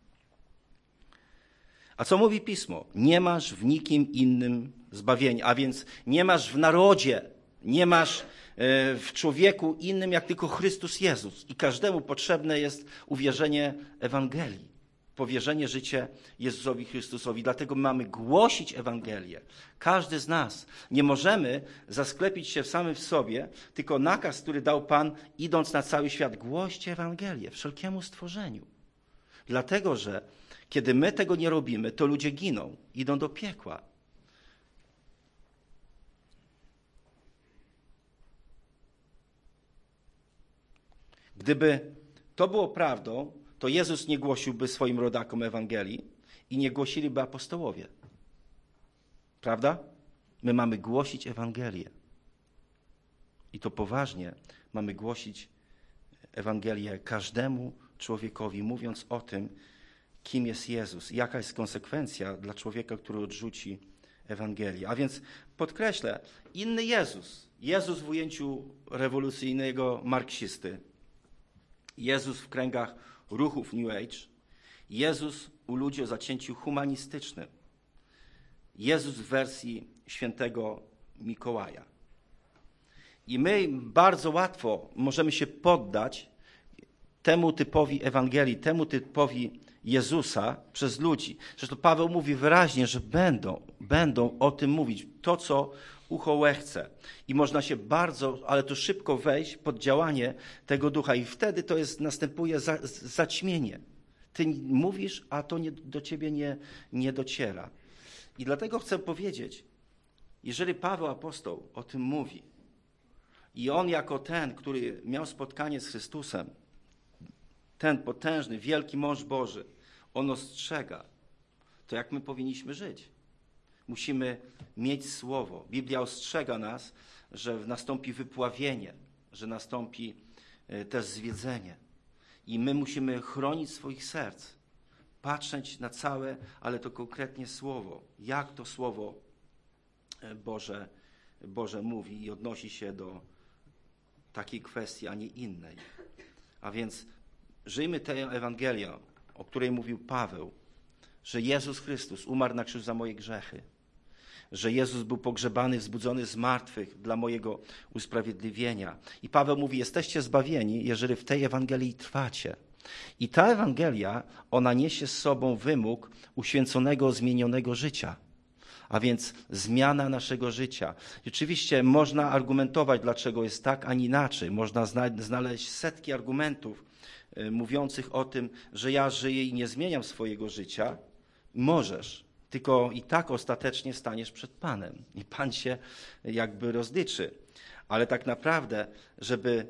A co mówi Pismo? Nie masz w nikim innym zbawienia, a więc nie masz w narodzie, nie masz w człowieku innym jak tylko Chrystus Jezus. I każdemu potrzebne jest uwierzenie Ewangelii, powierzenie życia Jezusowi Chrystusowi. Dlatego mamy głosić Ewangelię. Każdy z nas. Nie możemy zasklepić się samym w sobie, tylko nakaz, który dał Pan, idąc na cały świat. Głoście Ewangelię wszelkiemu stworzeniu. Dlatego, że kiedy my tego nie robimy, to ludzie giną, idą do piekła. Gdyby to było prawdą, to Jezus nie głosiłby swoim rodakom Ewangelii i nie głosiliby apostołowie. Prawda? My mamy głosić Ewangelię. I to poważnie mamy głosić Ewangelię każdemu człowiekowi, mówiąc o tym, kim jest Jezus, jaka jest konsekwencja dla człowieka, który odrzuci Ewangelię. A więc podkreślę, inny Jezus. Jezus w ujęciu rewolucyjnego marksisty. Jezus w kręgach ruchów New Age. Jezus u ludzi o zacięciu humanistycznym. Jezus w wersji świętego Mikołaja. I my bardzo łatwo możemy się poddać temu typowi Ewangelii, temu typowi Jezusa przez ludzi. Zresztą Paweł mówi wyraźnie, że będą o tym mówić. To, co ucho łechce. I można się bardzo, ale to szybko wejść pod działanie tego ducha. I wtedy następuje zaćmienie. Ty mówisz, a to do ciebie nie dociera. I dlatego chcę powiedzieć, jeżeli Paweł apostoł o tym mówi i on jako ten, który miał spotkanie z Chrystusem, ten potężny, wielki mąż Boży, on ostrzega, to jak my powinniśmy żyć? Musimy mieć słowo. Biblia ostrzega nas, że nastąpi wypławienie, że nastąpi też zwiedzenie. I my musimy chronić swoich serc, patrzeć na całe, ale to konkretnie słowo. Jak to słowo Boże mówi i odnosi się do takiej kwestii, a nie innej. A więc żyjmy tę Ewangelią, o której mówił Paweł, że Jezus Chrystus umarł na krzyżu za moje grzechy, że Jezus był pogrzebany, wzbudzony z martwych dla mojego usprawiedliwienia. I Paweł mówi, jesteście zbawieni, jeżeli w tej Ewangelii trwacie. I ta Ewangelia, ona niesie z sobą wymóg uświęconego, zmienionego życia. A więc zmiana naszego życia. I oczywiście można argumentować, dlaczego jest tak, a nie inaczej. Można znaleźć setki argumentów mówiących o tym, że ja żyję i nie zmieniam swojego życia. Możesz, tylko i tak ostatecznie staniesz przed Panem. I Pan się jakby rozliczy. Ale tak naprawdę, żeby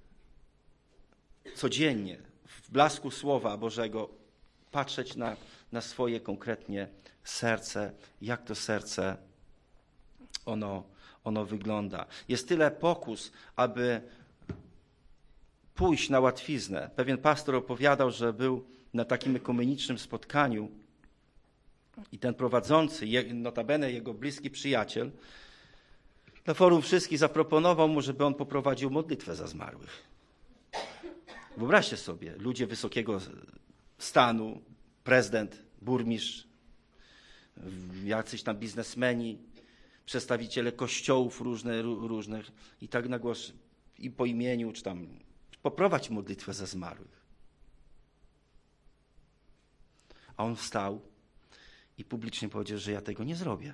codziennie w blasku Słowa Bożego patrzeć na swoje konkretnie serce, jak to serce ono wygląda. Jest tyle pokus, aby pójść na łatwiznę. Pewien pastor opowiadał, że był na takim ekumenicznym spotkaniu i ten prowadzący, notabene jego bliski przyjaciel, na forum wszystkich zaproponował mu, żeby on poprowadził modlitwę za zmarłych. Wyobraźcie sobie, ludzie wysokiego stanu, prezydent, burmistrz, jacyś tam biznesmeni, przedstawiciele kościołów różnych i tak na głos i po imieniu, czy tam poprowadź modlitwę za zmarłych. A on wstał i publicznie powiedział, że ja tego nie zrobię.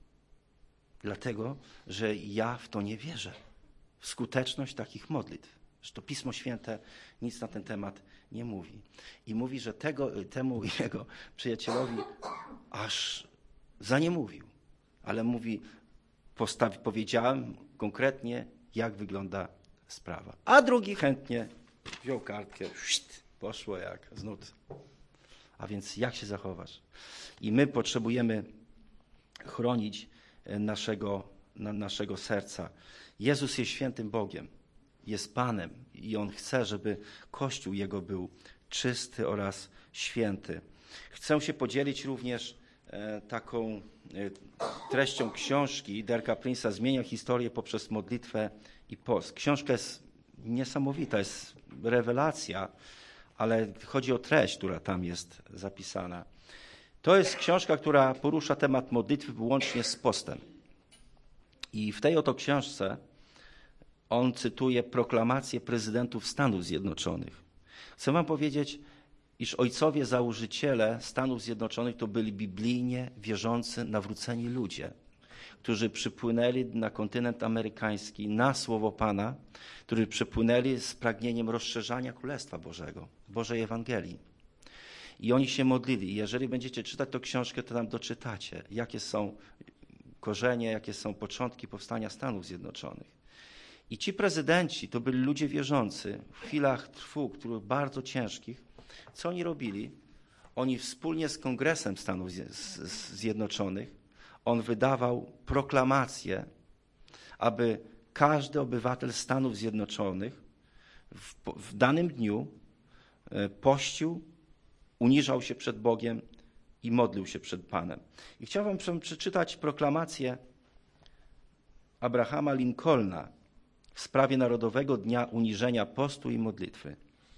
Dlatego, że ja w to nie wierzę. W skuteczność takich modlitw. Że to Pismo Święte nic na ten temat nie mówi. I mówi, że temu jego przyjacielowi aż zaniemówił. Ale mówi, powiedziałem konkretnie, jak wygląda sprawa. A drugi chętnie wziął kartkę, poszło jak z nut. A więc jak się zachowasz? I my potrzebujemy chronić naszego serca. Jezus jest świętym Bogiem, jest Panem i On chce, żeby Kościół Jego był czysty oraz święty. Chcę się podzielić również taką treścią książki Dereka Prince'a Zmienia historię poprzez modlitwę i post. Książka jest niesamowita, jest rewelacja, ale chodzi o treść, która tam jest zapisana. To jest książka, która porusza temat modlitwy wyłącznie z postem. I w tej oto książce on cytuje proklamację prezydentów Stanów Zjednoczonych. Chcę wam powiedzieć, iż ojcowie założyciele Stanów Zjednoczonych to byli biblijnie wierzący, nawróceni ludzie, którzy przypłynęli na kontynent amerykański na Słowo Pana, którzy przypłynęli z pragnieniem rozszerzania Królestwa Bożego, Bożej Ewangelii. I oni się modlili. I jeżeli będziecie czytać tę książkę, to tam doczytacie, jakie są korzenie, jakie są początki powstania Stanów Zjednoczonych. I ci prezydenci to byli ludzie wierzący w chwilach trwóg, których bardzo ciężkich. Co oni robili? Oni wspólnie z Kongresem Stanów Zjednoczonych, on wydawał proklamację, aby każdy obywatel Stanów Zjednoczonych w danym dniu pościł, uniżał się przed Bogiem i modlił się przed Panem. I chciałbym przeczytać proklamację Abrahama Lincolna w sprawie Narodowego Dnia Uniżenia, Postu i Modlitwy.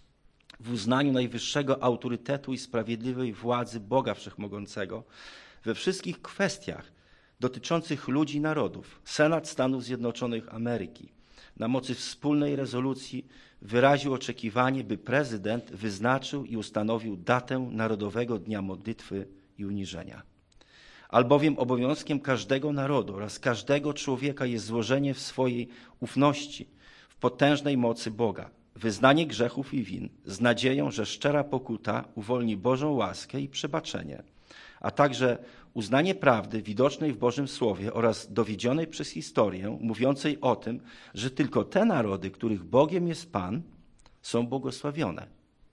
W uznaniu najwyższego autorytetu i sprawiedliwej władzy Boga Wszechmogącego we wszystkich kwestiach dotyczących ludzi i narodów, Senat Stanów Zjednoczonych Ameryki na mocy wspólnej rezolucji wyraził oczekiwanie, by prezydent wyznaczył i ustanowił datę Narodowego Dnia Modlitwy i Uniżenia. Albowiem obowiązkiem każdego narodu oraz każdego człowieka jest złożenie w swojej ufności w potężnej mocy Boga, wyznanie grzechów i win z nadzieją, że szczera pokuta uwolni Bożą łaskę i przebaczenie, a także uznanie prawdy widocznej w Bożym Słowie oraz dowiedzionej przez historię, mówiącej o tym, że tylko te narody, których Bogiem jest Pan, są błogosławione.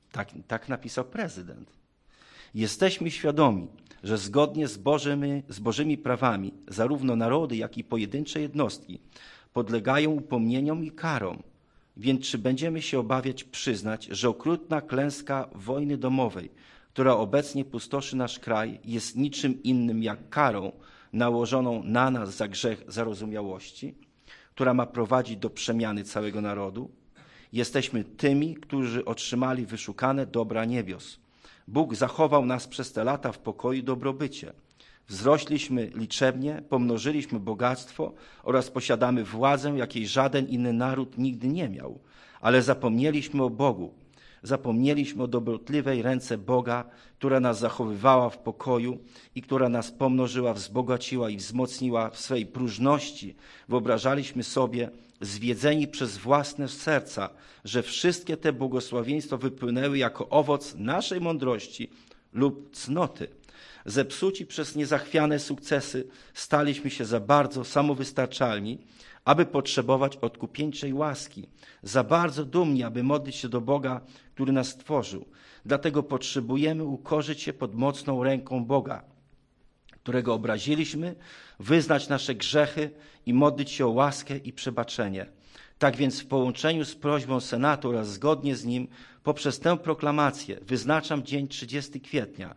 Tak napisał prezydent. Jesteśmy świadomi, że zgodnie z Bożymi prawami zarówno narody, jak i pojedyncze jednostki podlegają upomnieniom i karom. Więc czy będziemy się obawiać przyznać, że okrutna klęska wojny domowej, która obecnie pustoszy nasz kraj, jest niczym innym jak karą nałożoną na nas za grzech zarozumiałości, która ma prowadzić do przemiany całego narodu? Jesteśmy tymi, którzy otrzymali wyszukane dobra niebios. Bóg zachował nas przez te lata w pokoju i dobrobycie. Wzrośliśmy liczebnie, pomnożyliśmy bogactwo oraz posiadamy władzę, jakiej żaden inny naród nigdy nie miał. Ale zapomnieliśmy o Bogu. Zapomnieliśmy o dobrotliwej ręce Boga, która nas zachowywała w pokoju i która nas pomnożyła, wzbogaciła i wzmocniła w swej próżności. Wyobrażaliśmy sobie, zwiedzeni przez własne serca, że wszystkie te błogosławieństwa wypłynęły jako owoc naszej mądrości lub cnoty. Zepsuci przez niezachwiane sukcesy staliśmy się za bardzo samowystarczalni, aby potrzebować odkupieńczej łaski, za bardzo dumni, aby modlić się do Boga, który nas stworzył. Dlatego potrzebujemy ukorzyć się pod mocną ręką Boga, którego obraziliśmy, wyznać nasze grzechy i modlić się o łaskę i przebaczenie. Tak więc w połączeniu z prośbą Senatu oraz zgodnie z nim poprzez tę proklamację wyznaczam dzień 30 kwietnia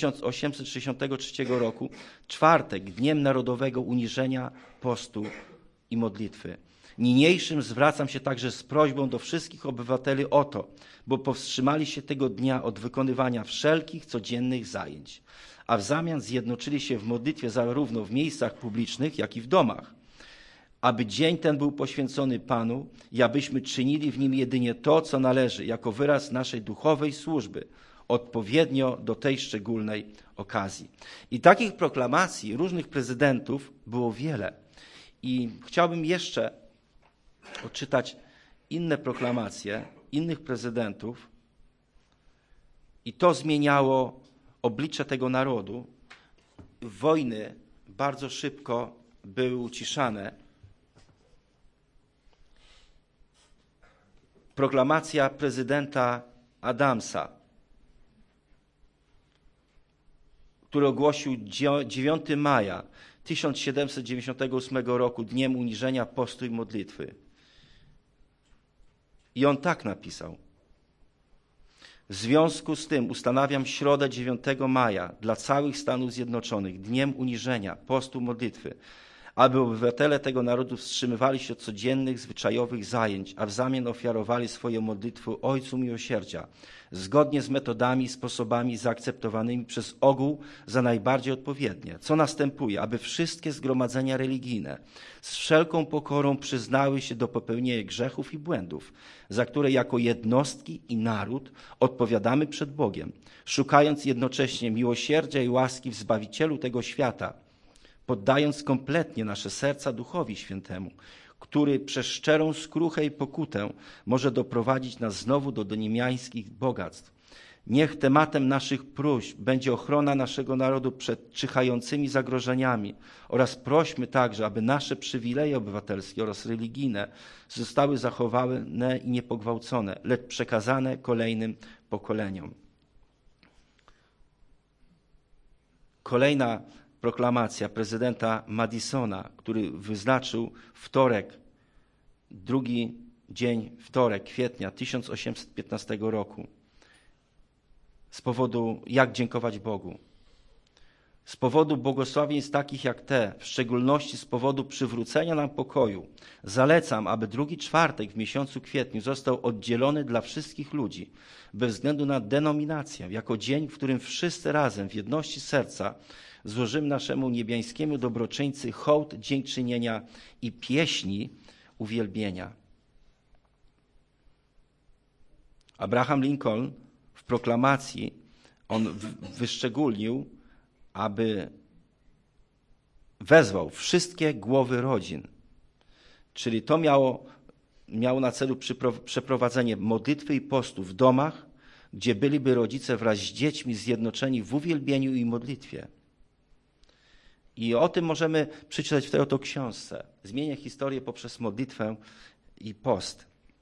1863 roku, czwartek, Dniem Narodowego Uniżenia, Postu i Modlitwy. Niniejszym zwracam się także z prośbą do wszystkich obywateli o to, bo powstrzymali się tego dnia od wykonywania wszelkich codziennych zajęć, a w zamian zjednoczyli się w modlitwie zarówno w miejscach publicznych, jak i w domach. Aby dzień ten był poświęcony Panu i abyśmy czynili w nim jedynie to, co należy, jako wyraz naszej duchowej służby, odpowiednio do tej szczególnej okazji. I takich proklamacji różnych prezydentów było wiele. I chciałbym jeszcze odczytać inne proklamacje innych prezydentów i to zmieniało oblicze tego narodu. Wojny bardzo szybko były uciszane. Proklamacja prezydenta Adamsa, który ogłosił 9 maja 1798 roku Dniem Uniżenia, Postu i Modlitwy. I on tak napisał. W związku z tym ustanawiam środę 9 maja dla całych Stanów Zjednoczonych Dniem Uniżenia, Postu, Modlitwy, aby obywatele tego narodu wstrzymywali się od codziennych, zwyczajowych zajęć, a w zamian ofiarowali swoją modlitwę Ojcu Miłosierdzia, zgodnie z metodami i sposobami zaakceptowanymi przez ogół za najbardziej odpowiednie. Co następuje? Aby wszystkie zgromadzenia religijne z wszelką pokorą przyznały się do popełnienia grzechów i błędów, za które jako jednostki i naród odpowiadamy przed Bogiem, szukając jednocześnie miłosierdzia i łaski w Zbawicielu tego świata, poddając kompletnie nasze serca Duchowi Świętemu, który przez szczerą skruchę i pokutę może doprowadzić nas znowu do niemiańskich bogactw. Niech tematem naszych próśb będzie ochrona naszego narodu przed czyhającymi zagrożeniami oraz prośmy także, aby nasze przywileje obywatelskie oraz religijne zostały zachowane i niepogwałcone, lecz przekazane kolejnym pokoleniom. Kolejna proklamacja prezydenta Madisona, który wyznaczył wtorek, drugi dzień, wtorek, kwietnia 1815 roku, z powodu jak dziękować Bogu. Z powodu błogosławieństw takich jak te, w szczególności z powodu przywrócenia nam pokoju, zalecam, aby drugi czwartek w miesiącu kwietniu został oddzielony dla wszystkich ludzi, bez względu na denominację, jako dzień, w którym wszyscy razem w jedności serca złożymy naszemu niebiańskiemu dobroczyńcy hołd dziękczynienia i pieśni uwielbienia. Abraham Lincoln w proklamacji, on wyszczególnił, aby wezwał wszystkie głowy rodzin. Czyli to miało na celu przeprowadzenie modlitwy i postu w domach, gdzie byliby rodzice wraz z dziećmi zjednoczeni w uwielbieniu i modlitwie. I o tym możemy przeczytać w tej oto książce. Zmienię historię poprzez modlitwę i post.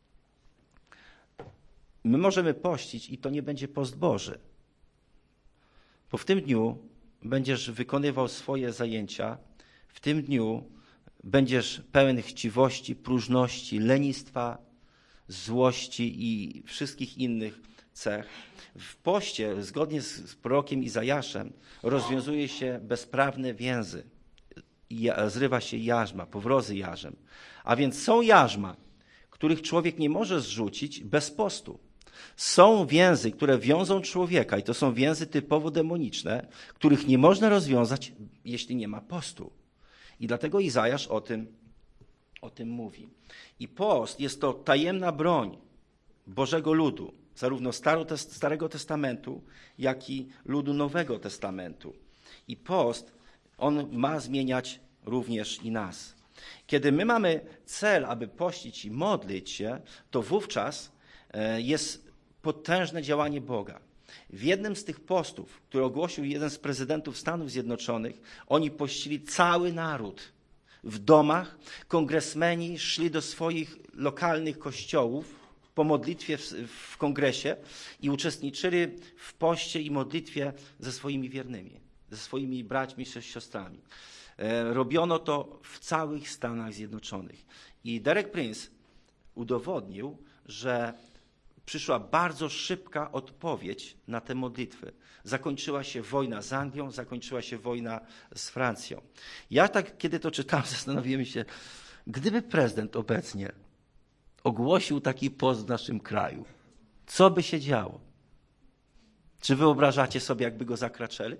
My możemy pościć i to nie będzie post Boży. Bo w tym dniu będziesz wykonywał swoje zajęcia, w tym dniu będziesz pełen chciwości, próżności, lenistwa, złości i wszystkich innych cech. W poście, zgodnie z prorokiem Izajaszem, rozwiązuje się bezprawne więzy. Zrywa się jarzma, powrozy jarzem. A więc są jarzma, których człowiek nie może zrzucić bez postu. Są więzy, które wiążą człowieka i to są więzy typowo demoniczne, których nie można rozwiązać, jeśli nie ma postu. I dlatego Izajasz o tym mówi. I post jest to tajemna broń Bożego ludu, zarówno Starego Testamentu, jak i ludu Nowego Testamentu. I post, on ma zmieniać również i nas. Kiedy my mamy cel, aby pościć i modlić się, to wówczas jest potężne działanie Boga. W jednym z tych postów, który ogłosił jeden z prezydentów Stanów Zjednoczonych, oni pościli cały naród. W domach kongresmeni szli do swoich lokalnych kościołów po modlitwie w kongresie i uczestniczyli w poście i modlitwie ze swoimi wiernymi, ze swoimi braćmi i siostrami. Robiono to w całych Stanach Zjednoczonych. I Derek Prince udowodnił, że przyszła bardzo szybka odpowiedź na te modlitwy. Zakończyła się wojna z Anglią, zakończyła się wojna z Francją. Ja tak, kiedy to czytałem, zastanowiłem się, gdyby prezydent obecnie ogłosił taki post w naszym kraju, co by się działo? Czy wyobrażacie sobie, jakby go zakraczeli?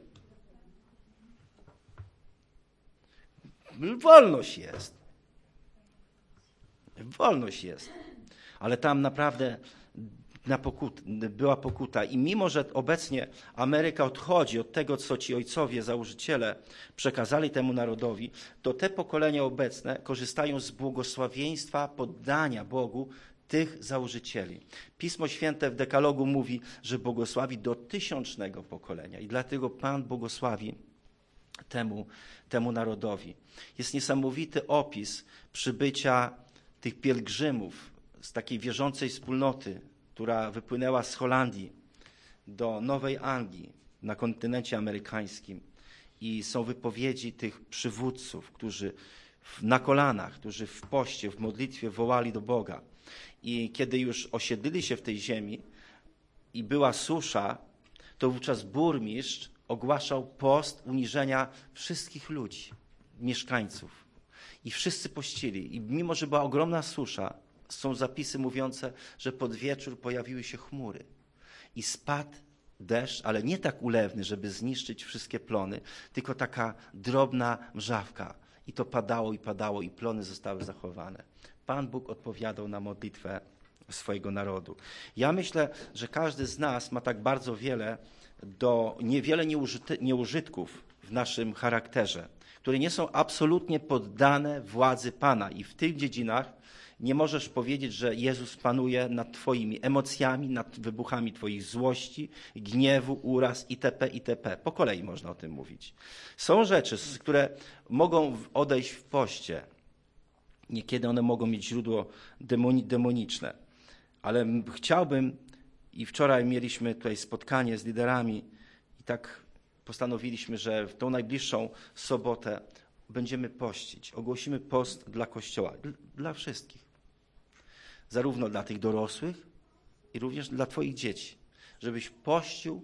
Wolność jest. Wolność jest. Ale tam naprawdę była pokuta. I mimo, że obecnie Ameryka odchodzi od tego, co ci ojcowie, założyciele przekazali temu narodowi, to te pokolenia obecne korzystają z błogosławieństwa poddania Bogu tych założycieli. Pismo Święte w Dekalogu mówi, że błogosławi do 1000 pokolenia. I dlatego Pan błogosławi temu narodowi. Jest niesamowity opis przybycia tych pielgrzymów z takiej wierzącej wspólnoty, która wypłynęła z Holandii do Nowej Anglii na kontynencie amerykańskim. I są wypowiedzi tych przywódców, którzy na kolanach, którzy w poście, w modlitwie wołali do Boga. I kiedy już osiedlili się w tej ziemi i była susza, to wówczas burmistrz ogłaszał post uniżenia wszystkich ludzi, mieszkańców. I wszyscy pościli. I mimo, że była ogromna susza, są zapisy mówiące, że pod wieczór pojawiły się chmury i spadł deszcz, ale nie tak ulewny, żeby zniszczyć wszystkie plony, tylko taka drobna mrzawka. I to padało i plony zostały zachowane. Pan Bóg odpowiadał na modlitwę swojego narodu. Ja myślę, że każdy z nas ma tak bardzo niewiele nieużytków w naszym charakterze, które nie są absolutnie poddane władzy Pana. I w tych dziedzinach nie możesz powiedzieć, że Jezus panuje nad twoimi emocjami, nad wybuchami twoich złości, gniewu, uraz itp., itp. Po kolei można o tym mówić. Są rzeczy, które mogą odejść w poście. Niekiedy one mogą mieć źródło demoniczne. Ale chciałbym, i wczoraj mieliśmy tutaj spotkanie z liderami i tak postanowiliśmy, że w tą najbliższą sobotę będziemy pościć. Ogłosimy post dla Kościoła, dla wszystkich. Zarówno dla tych dorosłych i również dla twoich dzieci. Żebyś pościł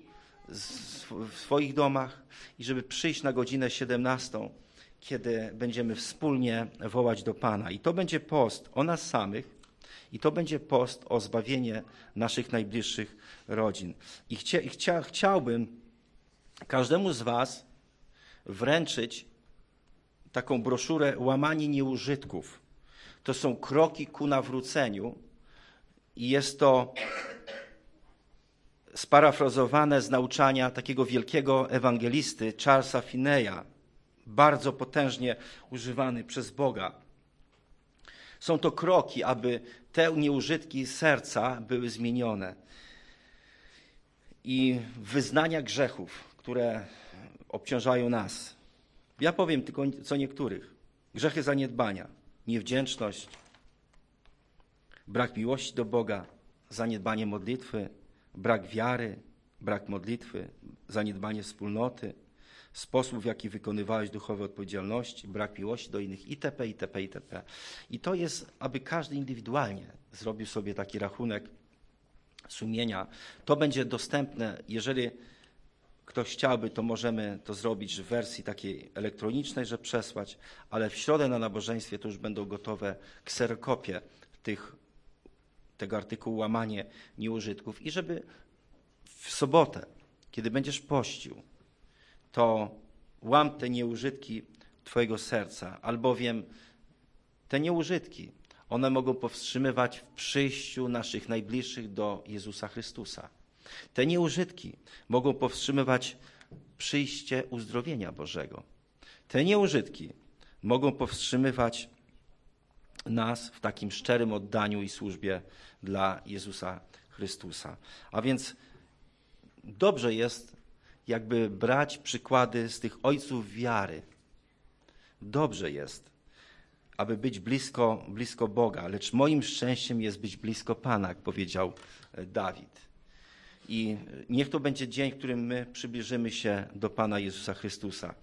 w swoich domach i żeby przyjść na godzinę 17, kiedy będziemy wspólnie wołać do Pana. I to będzie post o nas samych i to będzie post o zbawienie naszych najbliższych rodzin. I chciałbym każdemu z was wręczyć taką broszurę Łamanie nieużytków. To są kroki ku nawróceniu i jest to sparafrazowane z nauczania takiego wielkiego ewangelisty Charlesa Finney'a, bardzo potężnie używany przez Boga. Są to kroki, aby te nieużytki serca były zmienione. I wyznania grzechów, które obciążają nas. Ja powiem tylko co niektórych. Grzechy zaniedbania, niewdzięczność, brak miłości do Boga, zaniedbanie modlitwy, brak wiary, brak modlitwy, zaniedbanie wspólnoty, sposób, w jaki wykonywałeś duchowe odpowiedzialności, brak miłości do innych itp., itp., itp. I to jest, aby każdy indywidualnie zrobił sobie taki rachunek sumienia. To będzie dostępne, jeżeli ktoś chciałby, to możemy to zrobić w wersji takiej elektronicznej, że przesłać, ale w środę na nabożeństwie to już będą gotowe kserokopie tego artykułu Łamanie nieużytków i żeby w sobotę, kiedy będziesz pościł, to łam te nieużytki twojego serca, albowiem te nieużytki, one mogą powstrzymywać w przyjściu naszych najbliższych do Jezusa Chrystusa. Te nieużytki mogą powstrzymywać przyjście uzdrowienia Bożego. Te nieużytki mogą powstrzymywać nas w takim szczerym oddaniu i służbie dla Jezusa Chrystusa. A więc dobrze jest jakby brać przykłady z tych ojców wiary. Dobrze jest, aby być blisko Boga, lecz moim szczęściem jest być blisko Pana, jak powiedział Dawid. I niech to będzie dzień, w którym my przybliżymy się do Pana Jezusa Chrystusa.